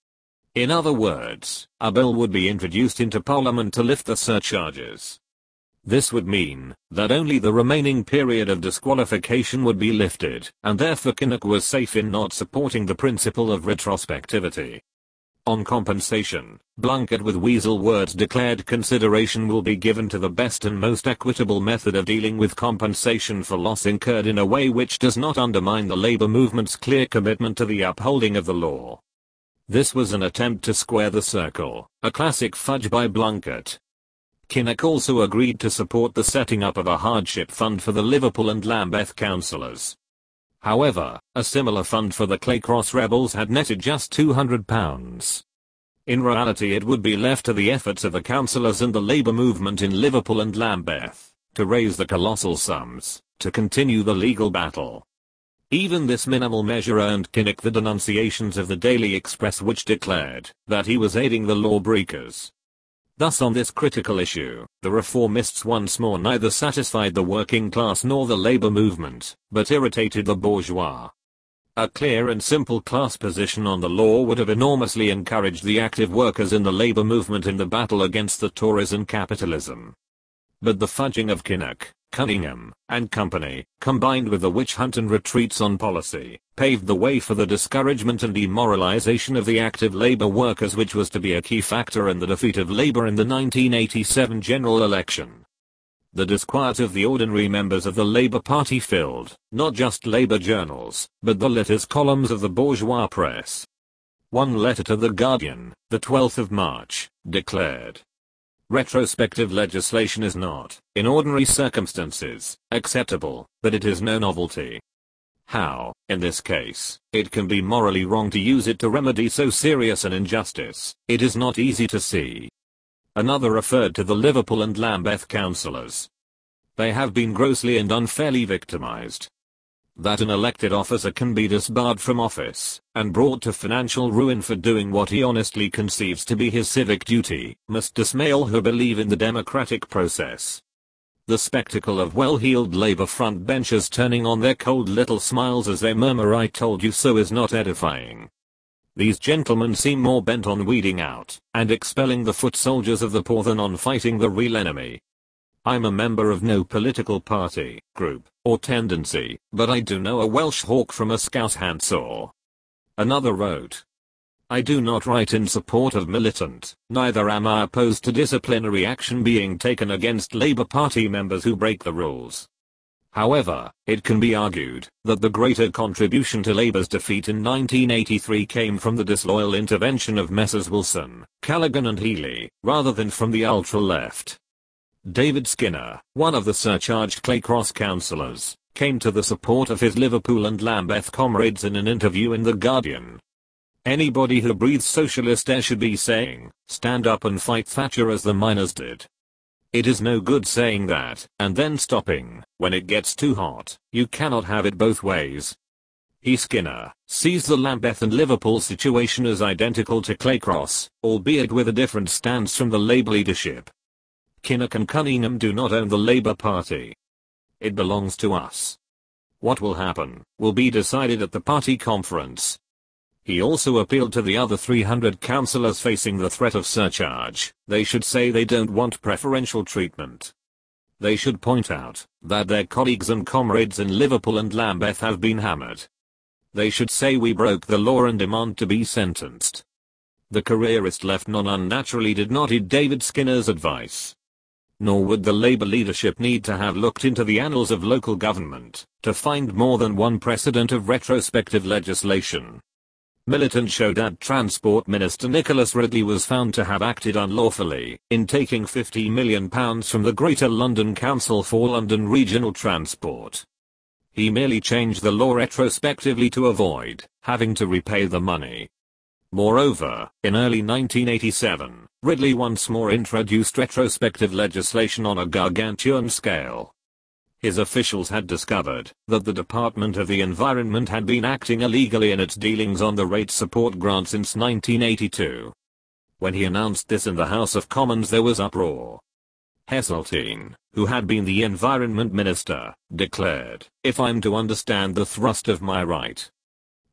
In other words, a bill would be introduced into Parliament to lift the surcharges. This would mean that only the remaining period of disqualification would be lifted, and therefore Kinnock was safe in not supporting the principle of retrospectivity. On compensation, Blunkett with weasel words declared consideration will be given to the best and most equitable method of dealing with compensation for loss incurred in a way which does not undermine the labor movement's clear commitment to the upholding of the law. This was an attempt to square the circle, a classic fudge by Blunkett. Kinnock also agreed to support the setting up of a hardship fund for the Liverpool and Lambeth councillors. However, a similar fund for the Claycross rebels had netted just two hundred pounds. In reality, it would be left to the efforts of the councillors and the labour movement in Liverpool and Lambeth to raise the colossal sums to continue the legal battle. Even this minimal measure earned Kinnock the denunciations of the Daily Express, which declared that he was aiding the lawbreakers. Thus on this critical issue, the reformists once more neither satisfied the working class nor the labor movement, but irritated the bourgeois. A clear and simple class position on the law would have enormously encouraged the active workers in the labor movement in the battle against the Tories and capitalism. But the fudging of Kinnock, Cunningham, and company, combined with the witch hunt and retreats on policy, paved the way for the discouragement and demoralization of the active labor workers, which was to be a key factor in the defeat of Labour in the nineteen eighty-seven general election. The disquiet of the ordinary members of the Labour Party filled, not just Labour journals, but the letters columns of the bourgeois press. One letter to The Guardian, the twelfth of March, declared, "Retrospective legislation is not, in ordinary circumstances, acceptable, but it is no novelty. How, in this case, it can be morally wrong to use it to remedy so serious an injustice, it is not easy to see." Another referred to the Liverpool and Lambeth councillors. They have been grossly and unfairly victimized. That an elected officer can be disbarred from office, and brought to financial ruin for doing what he honestly conceives to be his civic duty, must dismay all who believe in the democratic process. The spectacle of well-heeled Labour front benchers turning on their cold little smiles as they murmur "I told you so" is not edifying. These gentlemen seem more bent on weeding out and expelling the foot soldiers of the poor than on fighting the real enemy. I'm a member of no political party, group, or tendency, but I do know a Welsh hawk from a Scouse handsaw. Another wrote, "I do not write in support of militant, neither am I opposed to disciplinary action being taken against Labour Party members who break the rules. However, it can be argued that the greater contribution to Labour's defeat in nineteen eighty-three came from the disloyal intervention of Messrs Wilson, Callaghan and Healey, rather than from the ultra-left." David Skinner, one of the surcharged Claycross councillors, came to the support of his Liverpool and Lambeth comrades in an interview in The Guardian. "Anybody who breathes socialist air should be saying, 'Stand up and fight Thatcher,' as the miners did. It is no good saying that, and then stopping, when it gets too hot. You cannot have it both ways." He Skinner sees the Lambeth and Liverpool situation as identical to Claycross, albeit with a different stance from the Labour leadership. Kinnock and Cunningham do not own the Labour Party. It belongs to us. What will happen will be decided at the party conference. He also appealed to the other three hundred councillors facing the threat of surcharge. They should say they don't want preferential treatment. They should point out that their colleagues and comrades in Liverpool and Lambeth have been hammered. They should say we broke the law and demand to be sentenced. The careerist left non-unnaturally did not heed David Skinner's advice. Nor would the Labour leadership need to have looked into the annals of local government to find more than one precedent of retrospective legislation. Militant showed that Transport Minister Nicholas Ridley was found to have acted unlawfully in taking fifty million pounds from the Greater London Council for London Regional Transport. He merely changed the law retrospectively to avoid having to repay the money. Moreover, in early nineteen eighty-seven, Ridley once more introduced retrospective legislation on a gargantuan scale. His officials had discovered that the Department of the Environment had been acting illegally in its dealings on the rate support grant since nineteen eighty-two. When he announced this in the House of Commons, there was uproar. Heseltine, who had been the Environment Minister, declared, "If I'm to understand the thrust of my right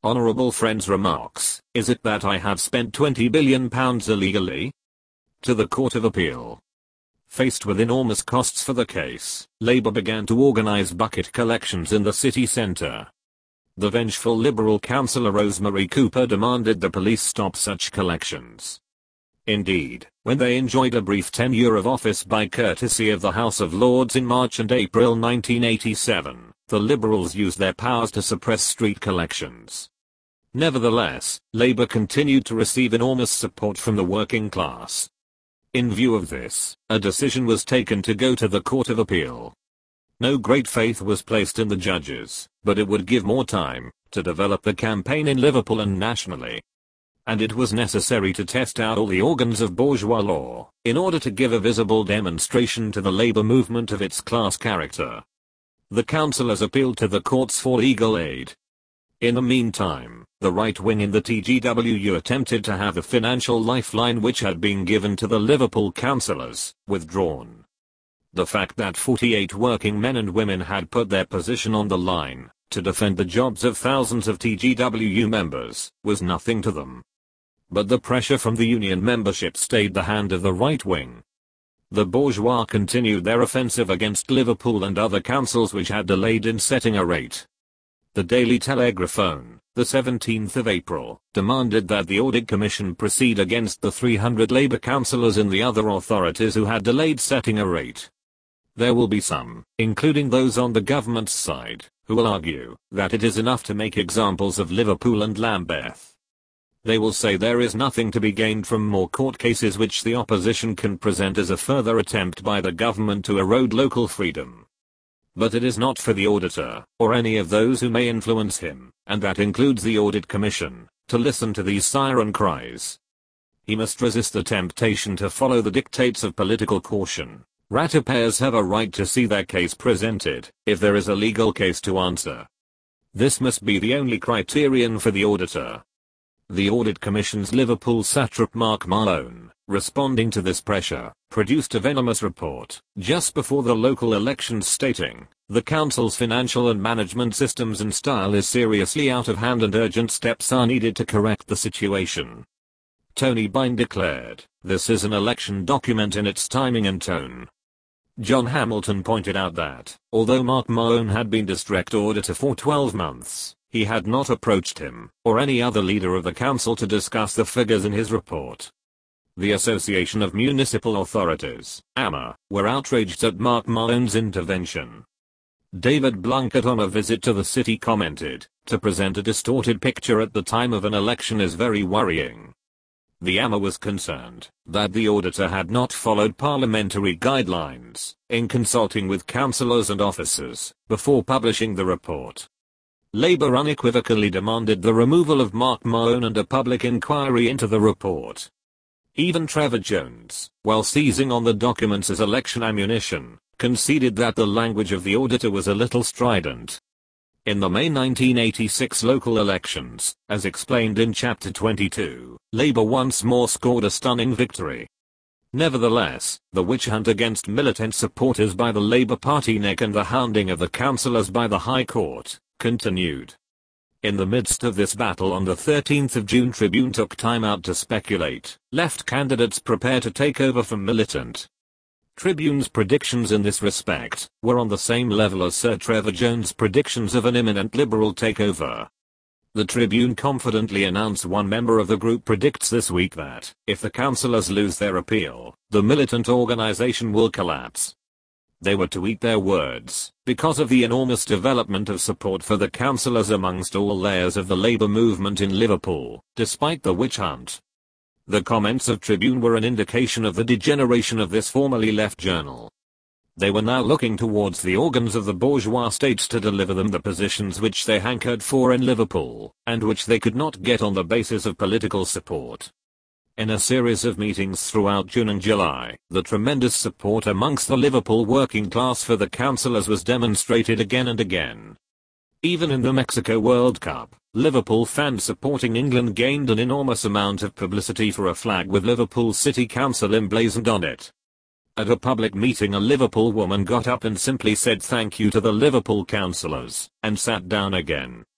Honourable Friends remarks, is it that I have spent twenty billion pounds illegally? To the Court of Appeal. Faced with enormous costs for the case, Labour began to organise bucket collections in the city centre. The vengeful Liberal councillor Rosemary Cooper demanded the police stop such collections. Indeed, when they enjoyed a brief tenure of office by courtesy of the House of Lords in March and April nineteen eighty-seven, the Liberals used their powers to suppress street collections. Nevertheless, Labour continued to receive enormous support from the working class. In view of this, a decision was taken to go to the Court of Appeal. No great faith was placed in the judges, but it would give more time to develop the campaign in Liverpool and nationally. And it was necessary to test out all the organs of bourgeois law, in order to give a visible demonstration to the Labour movement of its class character. The councillors appealed to the courts for legal aid. In the meantime, the right wing in the T G W U attempted to have the financial lifeline which had been given to the Liverpool councillors withdrawn. The fact that forty-eight working men and women had put their position on the line to defend the jobs of thousands of T G W U members was nothing to them. But the pressure from the union membership stayed the hand of the right wing. The bourgeois continued their offensive against Liverpool and other councils which had delayed in setting a rate. The Daily Telegraphone, the seventeenth of April, demanded that the Audit Commission proceed against the three hundred Labour councillors in the other authorities who had delayed setting a rate. There will be some, including those on the government's side, who will argue that it is enough to make examples of Liverpool and Lambeth. They will say there is nothing to be gained from more court cases which the opposition can present as a further attempt by the government to erode local freedom. But it is not for the auditor, or any of those who may influence him, and that includes the Audit Commission, to listen to these siren cries. He must resist the temptation to follow the dictates of political caution. Ratepayers have a right to see their case presented, if there is a legal case to answer. This must be the only criterion for the auditor. The Audit Commission's Liverpool satrap Mark Malone, responding to this pressure, produced a venomous report just before the local elections stating, the council's financial and management systems and style is seriously out of hand and urgent steps are needed to correct the situation. Tony Bine declared, this is an election document in its timing and tone. John Hamilton pointed out that, although Mark Malone had been district auditor for twelve months, he had not approached him, or any other leader of the council to discuss the figures in his report. The Association of Municipal Authorities, A M A, were outraged at Mark Malone's intervention. David Blunkett on a visit to the city commented, to present a distorted picture at the time of an election is very worrying. The A M A was concerned that the auditor had not followed parliamentary guidelines in consulting with councillors and officers before publishing the report. Labour unequivocally demanded the removal of Mark Malone and a public inquiry into the report. Even Trevor Jones, while seizing on the documents as election ammunition, conceded that the language of the auditor was a little strident. In the May nineteen eighty-six local elections, as explained in Chapter twenty-two, Labour once more scored a stunning victory. Nevertheless, the witch hunt against militant supporters by the Labour Party neck and the hounding of the councillors by the High Court continued. In the midst of this battle on the thirteenth of June, Tribune took time out to speculate, left candidates prepare to take over from militant. Tribune's predictions in this respect were on the same level as Sir Trevor Jones' predictions of an imminent Liberal takeover. The Tribune confidently announced one member of the group predicts this week that, if the councillors lose their appeal, the militant organisation will collapse. They were to eat their words, because of the enormous development of support for the councillors amongst all layers of the Labour movement in Liverpool, despite the witch hunt. The comments of Tribune were an indication of the degeneration of this formerly left journal. They were now looking towards the organs of the bourgeois states to deliver them the positions which they hankered for in Liverpool, and which they could not get on the basis of political support. In a series of meetings throughout June and July, the tremendous support amongst the Liverpool working class for the councillors was demonstrated again and again. Even in the Mexico World Cup, Liverpool fans supporting England gained an enormous amount of publicity for a flag with Liverpool City Council emblazoned on it. At a public meeting, a Liverpool woman got up and simply said thank you to the Liverpool councillors, and sat down again.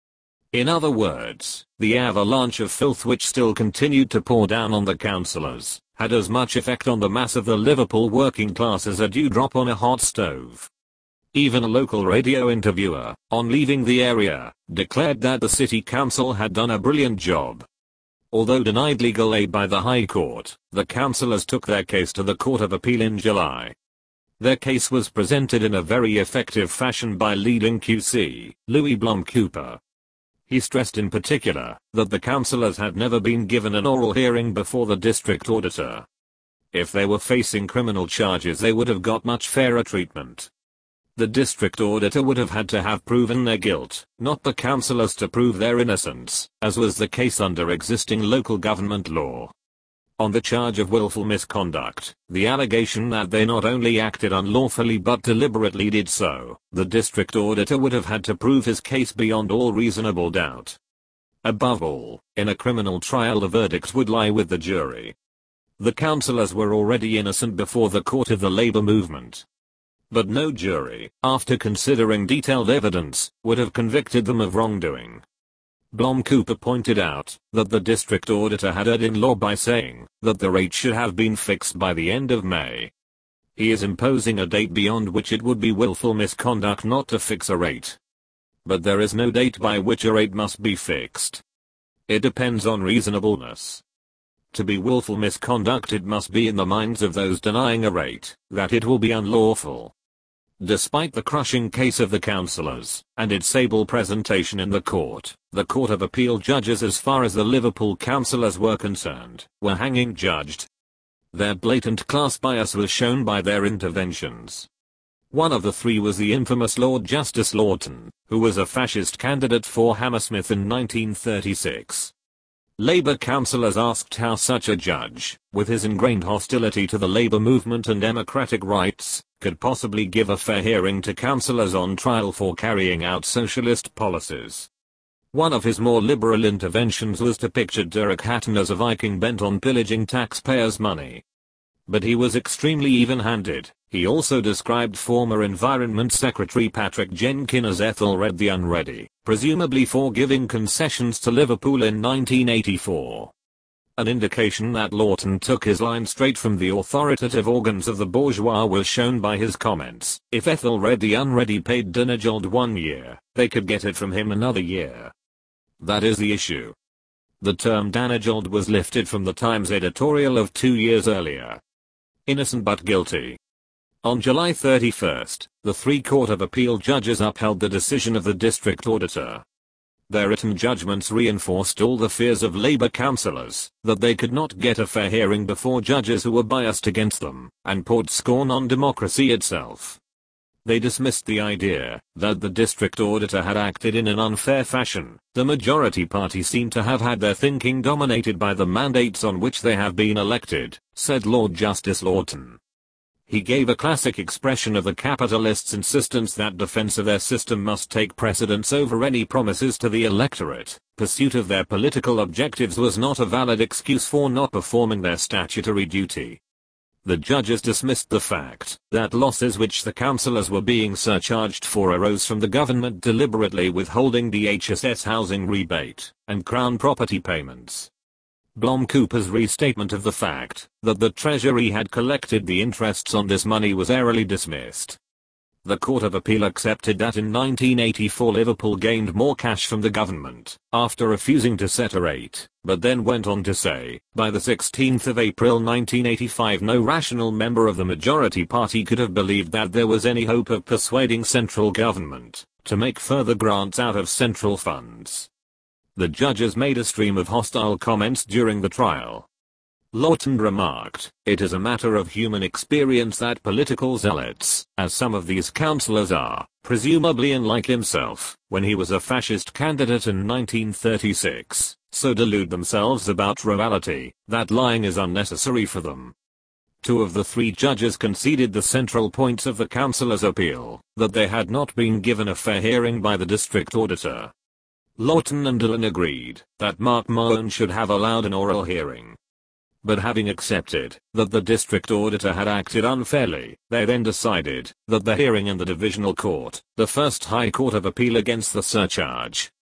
In other words, the avalanche of filth which still continued to pour down on the councillors had as much effect on the mass of the Liverpool working class as a dewdrop on a hot stove. Even a local radio interviewer, on leaving the area, declared that the city council had done a brilliant job. Although denied legal aid by the High Court, the councillors took their case to the Court of Appeal in July. Their case was presented in a very effective fashion by leading Q C, Louis Blom Cooper. He stressed in particular that the councillors had never been given an oral hearing before the district auditor. If they were facing criminal charges, they would have got much fairer treatment. The district auditor would have had to have proven their guilt, not the councillors to prove their innocence, as was the case under existing local government law. On the charge of willful misconduct, the allegation that they not only acted unlawfully but deliberately did so, the district auditor would have had to prove his case beyond all reasonable doubt. Above all, in a criminal trial the verdict would lie with the jury. The councillors were already innocent before the court of the Labour movement. But no jury, after considering detailed evidence, would have convicted them of wrongdoing. Blom Cooper pointed out that the district auditor had erred in law by saying that the rate should have been fixed by the end of May. He is imposing a date beyond which it would be willful misconduct not to fix a rate. But there is no date by which a rate must be fixed. It depends on reasonableness. To be willful misconduct, it must be in the minds of those denying a rate that it will be unlawful. Despite the crushing case of the councillors, and its able presentation in the court, the Court of Appeal judges, as far as the Liverpool councillors were concerned, were hanging judged. Their blatant class bias was shown by their interventions. One of the three was the infamous Lord Justice Lawton, who was a fascist candidate for Hammersmith in nineteen thirty-six. Labour councillors asked how such a judge, with his ingrained hostility to the Labour movement and democratic rights, could possibly give a fair hearing to councillors on trial for carrying out socialist policies. One of his more liberal interventions was to picture Derek Hatton as a Viking bent on pillaging taxpayers' money. But he was extremely even-handed. He also described former Environment Secretary Patrick Jenkin as Ethelred the Unready, presumably for giving concessions to Liverpool in nineteen eighty-four. An indication that Lawton took his line straight from the authoritative organs of the bourgeois was shown by his comments: if Ethelred the Unready paid Danegeld one year, they could get it from him another year. That is the issue. The term Danegeld was lifted from the Times editorial of two years earlier. Innocent but guilty. On July thirty-first, the three Court of Appeal judges upheld the decision of the district auditor. Their written judgments reinforced all the fears of Labour councillors, that they could not get a fair hearing before judges who were biased against them, and poured scorn on democracy itself. They dismissed the idea that the district auditor had acted in an unfair fashion. The majority party seemed to have had their thinking dominated by the mandates on which they have been elected, said Lord Justice Lawton. He gave a classic expression of the capitalists' insistence that defense of their system must take precedence over any promises to the electorate. Pursuit of their political objectives was not a valid excuse for not performing their statutory duty. The judges dismissed the fact that losses which the councillors were being surcharged for arose from the government deliberately withholding the H S S housing rebate and Crown property payments. Blom Cooper's restatement of the fact that the Treasury had collected the interests on this money was airily dismissed. The Court of Appeal accepted that in nineteen eighty-four Liverpool gained more cash from the government, after refusing to set a rate, but then went on to say, by the sixteenth of April nineteen eighty-five no rational member of the majority party could have believed that there was any hope of persuading central government to make further grants out of central funds. The judges made a stream of hostile comments during the trial. Lawton remarked, "It is a matter of human experience that political zealots, as some of these councillors are, presumably unlike himself, when he was a fascist candidate in nineteen thirty-six, so delude themselves about reality, that lying is unnecessary for them." Two of the three judges conceded the central points of the councillors' appeal, that they had not been given a fair hearing by the district auditor. Lawton and Dillon agreed that Mark Mahon should have allowed an oral hearing. But having accepted that the district auditor had acted unfairly, they then decided that the hearing in the divisional court, the first High Court of Appeal against the surcharge,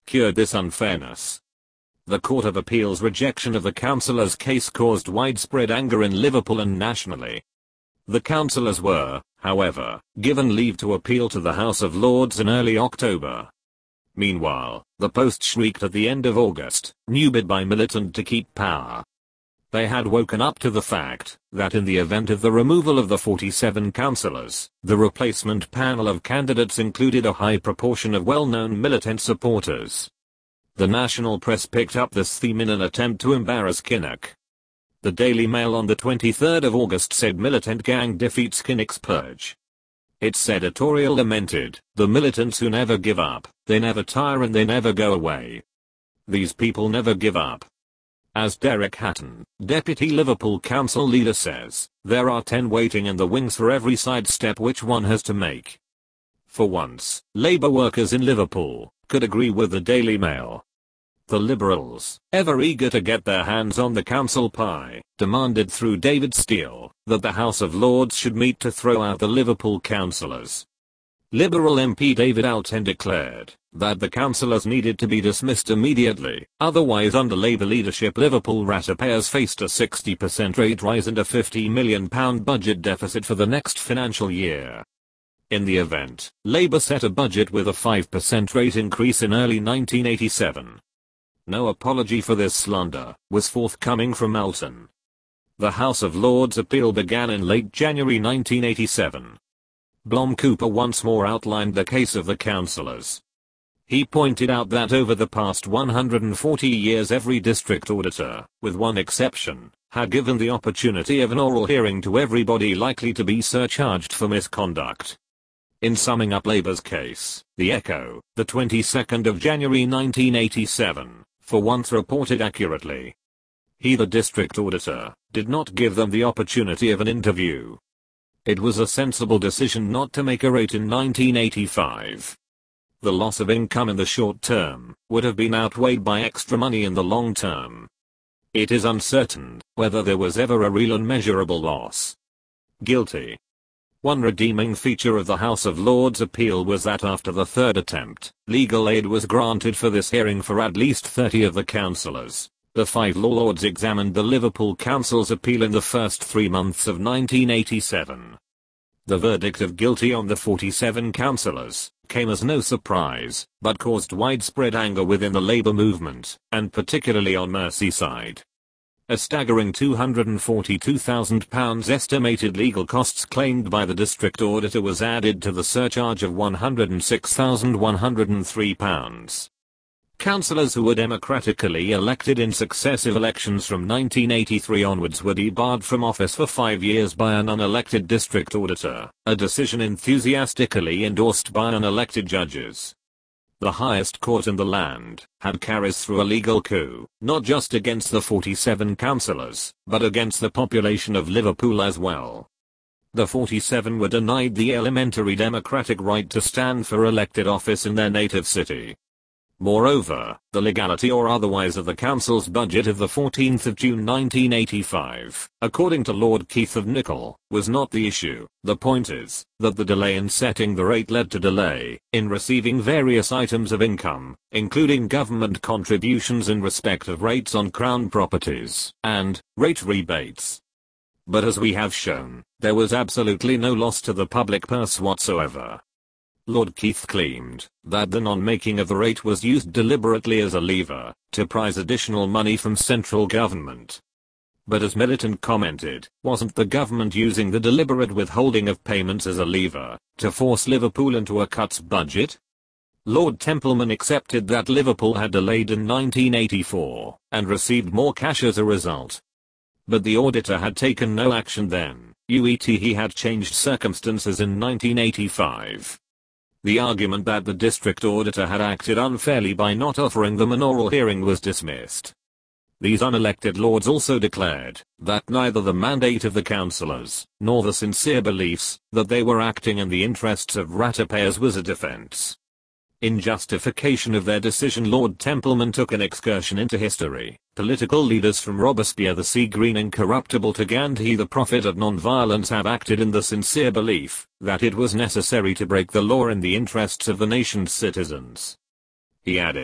cured this unfairness. The Court of Appeal's rejection of the councillors' case caused widespread anger in Liverpool and nationally. The councillors were, however, given leave to appeal to the House of Lords in early October. Meanwhile, the Post shrieked at the end of August, new bid by Militant to keep power. They had woken up to the fact that in the event of the removal of the forty-seven councillors, the replacement panel of candidates included a high proportion of well-known Militant supporters. The national press picked up this theme in an attempt to embarrass Kinnock. The Daily Mail on the twenty-third of August said Militant gang defeats Kinnock's purge. Its editorial lamented, "The militants who never give up, they never tire and they never go away. These people never give up." As Derek Hatton, Deputy Liverpool Council leader says, there are ten waiting in the wings for every sidestep which one has to make. For once, Labour workers in Liverpool could agree with the Daily Mail. The Liberals, ever eager to get their hands on the council pie, demanded through David Steele that the House of Lords should meet to throw out the Liverpool councillors. Liberal M P David Alten declared that the councillors needed to be dismissed immediately, otherwise under Labour leadership Liverpool ratepayers faced a sixty percent rate rise and a fifty million pound budget deficit for the next financial year. In the event, Labour set a budget with a five percent rate increase in early nineteen eighty-seven. No apology for this slander was forthcoming from Alten. The House of Lords appeal began in late January nineteen eighty-seven. Blom Cooper once more outlined the case of the councillors. He pointed out that over the past one hundred forty years every district auditor, with one exception, had given the opportunity of an oral hearing to everybody likely to be surcharged for misconduct. In summing up Labour's case, the Echo, the twenty-second of January nineteen eighty-seven, for once reported accurately. He, the district auditor, did not give them the opportunity of an interview. It was a sensible decision not to make a rate in nineteen eighty-five. The loss of income in the short term would have been outweighed by extra money in the long term. It is uncertain whether there was ever a real and measurable loss. Guilty. One redeeming feature of the House of Lords appeal was that after the third attempt, legal aid was granted for this hearing for at least thirty of the councillors. The five law lords examined the Liverpool Council's appeal in the first three months of nineteen eighty-seven. The verdict of guilty on the forty-seven councillors came as no surprise, but caused widespread anger within the Labour movement, and particularly on Merseyside. A staggering two hundred forty-two thousand pounds estimated legal costs claimed by the district auditor was added to the surcharge of one hundred six thousand one hundred three pounds. Councillors who were democratically elected in successive elections from nineteen eighty-three onwards were debarred from office for five years by an unelected district auditor, a decision enthusiastically endorsed by unelected judges. The highest court in the land had carried through a legal coup, not just against the forty-seven councillors, but against the population of Liverpool as well. The forty-seven were denied the elementary democratic right to stand for elected office in their native city. Moreover, the legality or otherwise of the council's budget of the fourteenth of June nineteen eighty-five, according to Lord Keith of Nichol, was not the issue. The point is that the delay in setting the rate led to delay in receiving various items of income, including government contributions in respect of rates on Crown properties, and rate rebates. But as we have shown, there was absolutely no loss to the public purse whatsoever. Lord Keith claimed that the non-making of the rate was used deliberately as a lever to prize additional money from central government. But as Militant commented, wasn't the government using the deliberate withholding of payments as a lever to force Liverpool into a cuts budget? Lord Templeman accepted that Liverpool had delayed in nineteen eighty-four and received more cash as a result. But the auditor had taken no action then, yet he had changed circumstances in nineteen eighty-five. The argument that the district auditor had acted unfairly by not offering them an oral hearing was dismissed. These unelected lords also declared that neither the mandate of the councillors, nor the sincere beliefs that they were acting in the interests of ratepayers was a defence. In justification of their decision, Lord Templeman took an excursion into history. Political leaders from Robespierre the Sea Green Incorruptible to Gandhi the Prophet of Non-Violence have acted in the sincere belief that it was necessary to break the law in the interests of the nation's citizens. He added,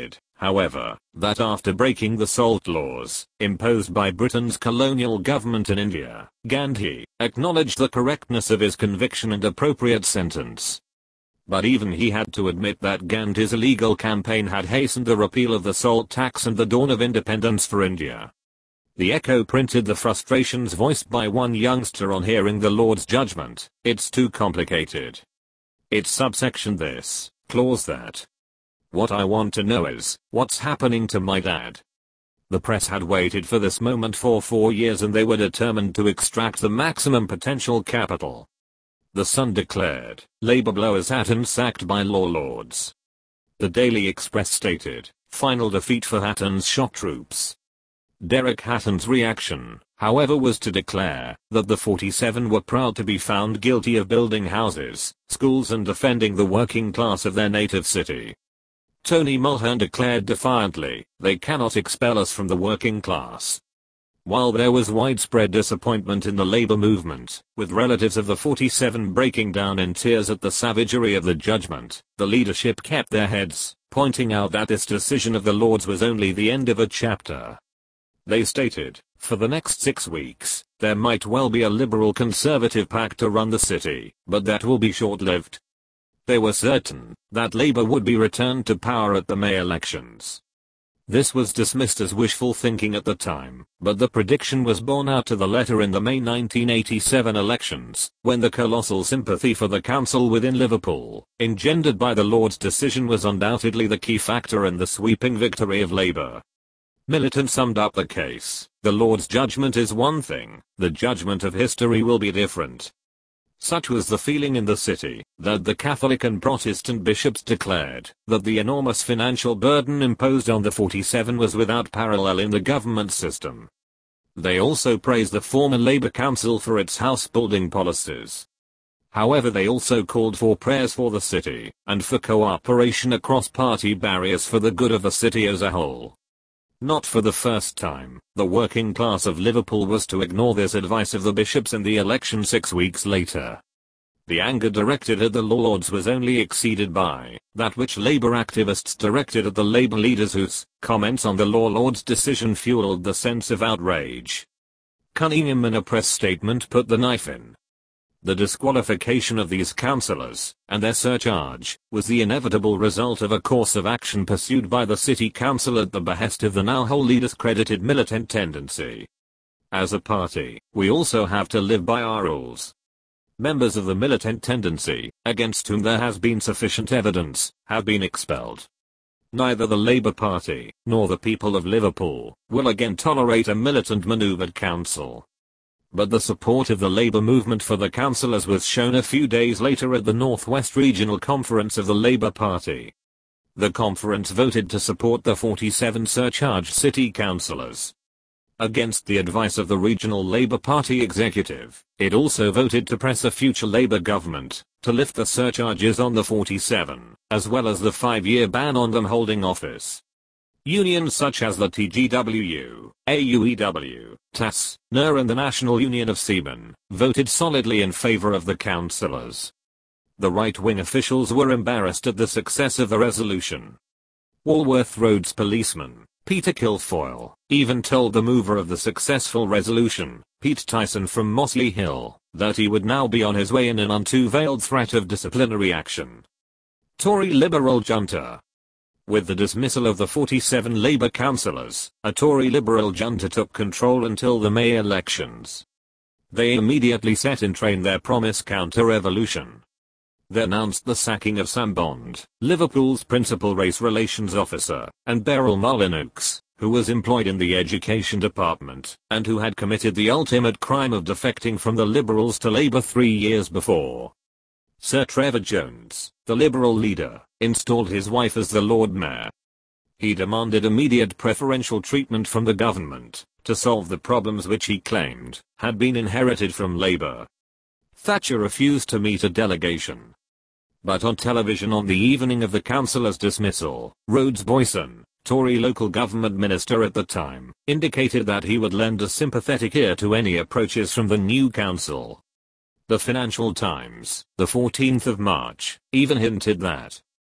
however, that after breaking the salt laws imposed by Britain's colonial government in India, Gandhi acknowledged the correctness of his conviction and appropriate sentence. But even he had to admit that Gandhi's illegal campaign had hastened the repeal of the salt tax and the dawn of independence for India. The Echo printed the frustrations voiced by one youngster on hearing the Lord's judgment. "It's too complicated. It's subsection this, clause that. What I want to know is, what's happening to my dad?" The press had waited for this moment for four years and they were determined to extract the maximum potential capital. The Sun declared, "Labour blowers Hatton sacked by law lords." The Daily Express stated, "Final defeat for Hatton's shock troops." Derek Hatton's reaction, however, was to declare that the forty-seven were proud to be found guilty of building houses, schools and defending the working class of their native city. Tony Mulhern declared defiantly, "They cannot expel us from the working class." While there was widespread disappointment in the labor movement, with relatives of the forty-seven breaking down in tears at the savagery of the judgment, the leadership kept their heads, pointing out that this decision of the Lords was only the end of a chapter. They stated, "For the next six weeks, there might well be a liberal-conservative pact to run the city, but that will be short-lived." They were certain that Labour would be returned to power at the May elections. This was dismissed as wishful thinking at the time, but the prediction was borne out to the letter in the May nineteen eighty-seven elections, when the colossal sympathy for the council within Liverpool, engendered by the Lords' decision, was undoubtedly the key factor in the sweeping victory of Labour. Militant summed up the case: "The Lord's judgment is one thing, the judgment of history will be different." Such was the feeling in the city, that the Catholic and Protestant bishops declared that the enormous financial burden imposed on the forty-seven was without parallel in the government system. They also praised the former Labour Council for its house-building policies. However, they also called for prayers for the city, and for cooperation across party barriers for the good of the city as a whole. Not for the first time, the working class of Liverpool was to ignore this advice of the bishops in the election six weeks later. The anger directed at the Lords was only exceeded by that which Labour activists directed at the Labour leaders, whose comments on the law Lords' decision fueled the sense of outrage. Cunningham, in a press statement, put the knife in. The disqualification of these councillors, and their surcharge, was the inevitable result of a course of action pursued by the City Council at the behest of the now wholly discredited militant tendency. As a party, we also have to live by our rules. Members of the militant tendency, against whom there has been sufficient evidence, have been expelled. Neither the Labour Party, nor the people of Liverpool, will again tolerate a militant manoeuvred council. But the support of the Labour movement for the councillors was shown a few days later at the North West Regional Conference of the Labour Party. The conference voted to support the forty-seven surcharged city councillors. Against the advice of the regional Labour Party executive, it also voted to press a future Labour government to lift the surcharges on the forty-seven, as well as the five-year ban on them holding office. Unions such as the T G W, A U E W, T A S, N U R and the National Union of Seamen voted solidly in favour of the councillors. The right-wing officials were embarrassed at the success of the resolution. Walworth Road's policeman, Peter Kilfoyle, even told the mover of the successful resolution, Pete Tyson from Mossley Hill, that he would now be on his way in an unveiled threat of disciplinary action. Tory Liberal junta. With the dismissal of the forty-seven Labour councillors, a Tory Liberal junta took control until the May elections. They immediately set in train their promised counter-revolution. They announced the sacking of Sam Bond, Liverpool's principal race relations officer, and Beryl Mullineux, who was employed in the education department, and who had committed the ultimate crime of defecting from the Liberals to Labour three years before. Sir Trevor Jones, the Liberal leader, installed his wife as the Lord Mayor. He demanded immediate preferential treatment from the government to solve the problems which he claimed had been inherited from Labour. Thatcher refused to meet a delegation. But on television on the evening of the councillors' dismissal, Rhodes Boyson, Tory local government minister at the time, indicated that he would lend a sympathetic ear to any approaches from the new council. The Financial Times, the fourteenth of March, even hinted that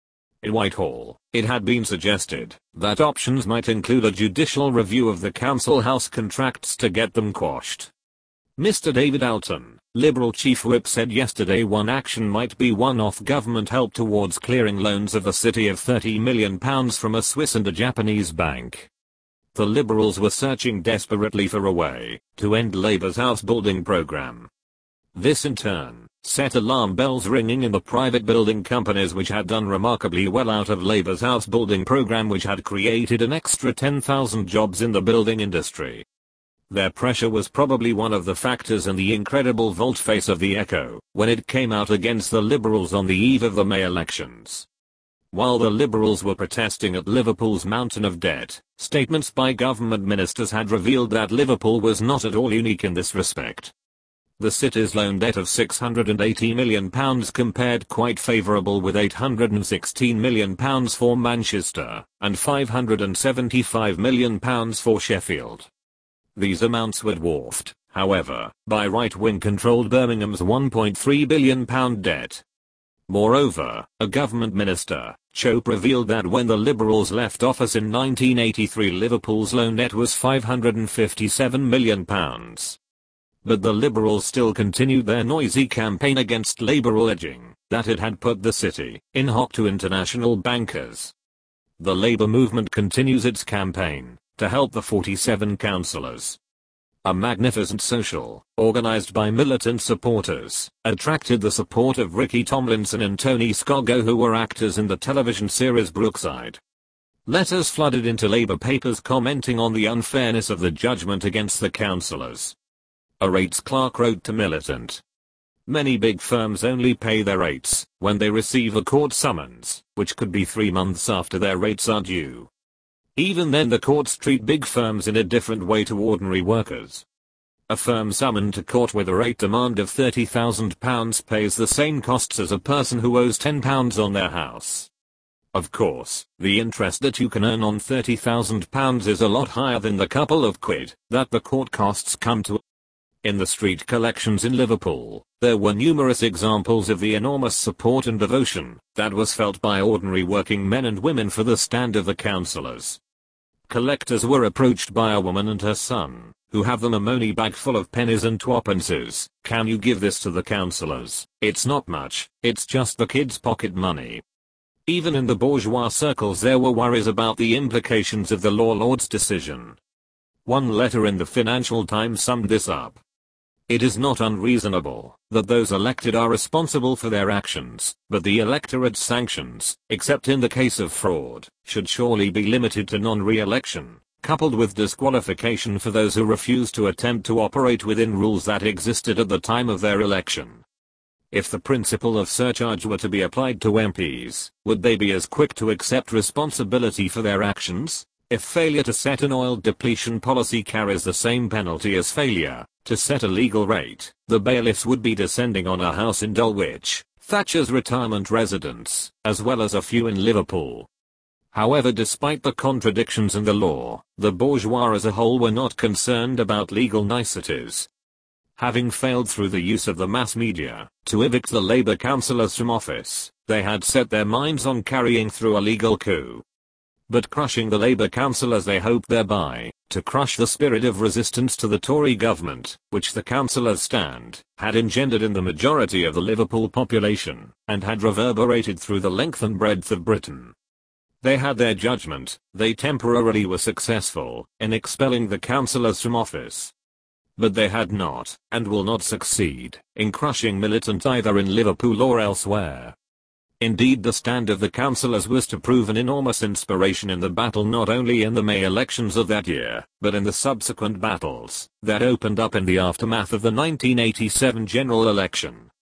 In Whitehall, it had been suggested that options might include a judicial review of the council house contracts to get them quashed. Mister David Alton, Liberal Chief Whip, said yesterday one action might be one-off government help towards clearing loans of the city of thirty million pounds from a Swiss and a Japanese bank. The Liberals were searching desperately for a way to end Labour's house building programme. This in turn set alarm bells ringing in the private building companies which had done remarkably well out of Labour's house building programme, which had created an extra ten thousand jobs in the building industry. Their pressure was probably one of the factors in the incredible volte-face of the Echo when it came out against the Liberals on the eve of the May elections. While the Liberals were protesting at Liverpool's mountain of debt, statements by government ministers had revealed that Liverpool was not at all unique in this respect. The city's loan debt of six hundred eighty million pounds compared quite favourable with eight hundred sixteen million pounds for Manchester and five hundred seventy-five million pounds for Sheffield. These amounts were dwarfed, however, by right-wing controlled Birmingham's one point three billion pounds debt. Moreover, a government minister, Chope, revealed that when the Liberals left office in nineteen eighty-three, Liverpool's loan debt was five hundred fifty-seven million pounds. But the Liberals still continued their noisy campaign against Labour, alleging that it had put the city in hock to international bankers. The Labour movement continues its campaign to help the forty-seven councillors. A magnificent social, organised by militant supporters, attracted the support of Ricky Tomlinson and Tony Scoggo, who were actors in the television series Brookside. Letters flooded into Labour papers commenting on the unfairness of the judgment against the councillors. A rates clerk wrote to Militant, "Many big firms only pay their rates when they receive a court summons, which could be three months after their rates are due. Even then the courts treat big firms in a different way to ordinary workers. A firm summoned to court with a rate demand of thirty thousand pounds pays the same costs as a person who owes ten pounds on their house. Of course, the interest that you can earn on thirty thousand pounds is a lot higher than the couple of quid that the court costs come to." In the street collections in Liverpool, there were numerous examples of the enormous support and devotion that was felt by ordinary working men and women for the stand of the councillors. Collectors were approached by a woman and her son, who have them a money bag full of pennies and twopences. "Can you give this to the councillors? It's not much, it's just the kids' pocket money." Even in the bourgeois circles there were worries about the implications of the law lord's decision. One letter in the Financial Times summed this up. "It is not unreasonable that those elected are responsible for their actions, but the electorate's sanctions, except in the case of fraud, should surely be limited to non-re-election, coupled with disqualification for those who refuse to attempt to operate within rules that existed at the time of their election. If the principle of surcharge were to be applied to M Ps, would they be as quick to accept responsibility for their actions? If failure to set an oil depletion policy carries the same penalty as failure to set a legal rate, the bailiffs would be descending on a house in Dulwich, Thatcher's retirement residence, as well as a few in Liverpool." However, despite the contradictions in the law, the bourgeois as a whole were not concerned about legal niceties. Having failed through the use of the mass media to evict the Labour councillors from office, they had set their minds on carrying through a legal coup. But crushing the Labour councillors, they hoped thereby to crush the spirit of resistance to the Tory government, which the councillors' stand had engendered in the majority of the Liverpool population, and had reverberated through the length and breadth of Britain. They had their judgment. They temporarily were successful in expelling the councillors from office. But they had not, and will not succeed, in crushing Militant either in Liverpool or elsewhere. Indeed, the stand of the councillors was to prove an enormous inspiration in the battle, not only in the May elections of that year, but in the subsequent battles that opened up in the aftermath of the nineteen eighty-seven general election.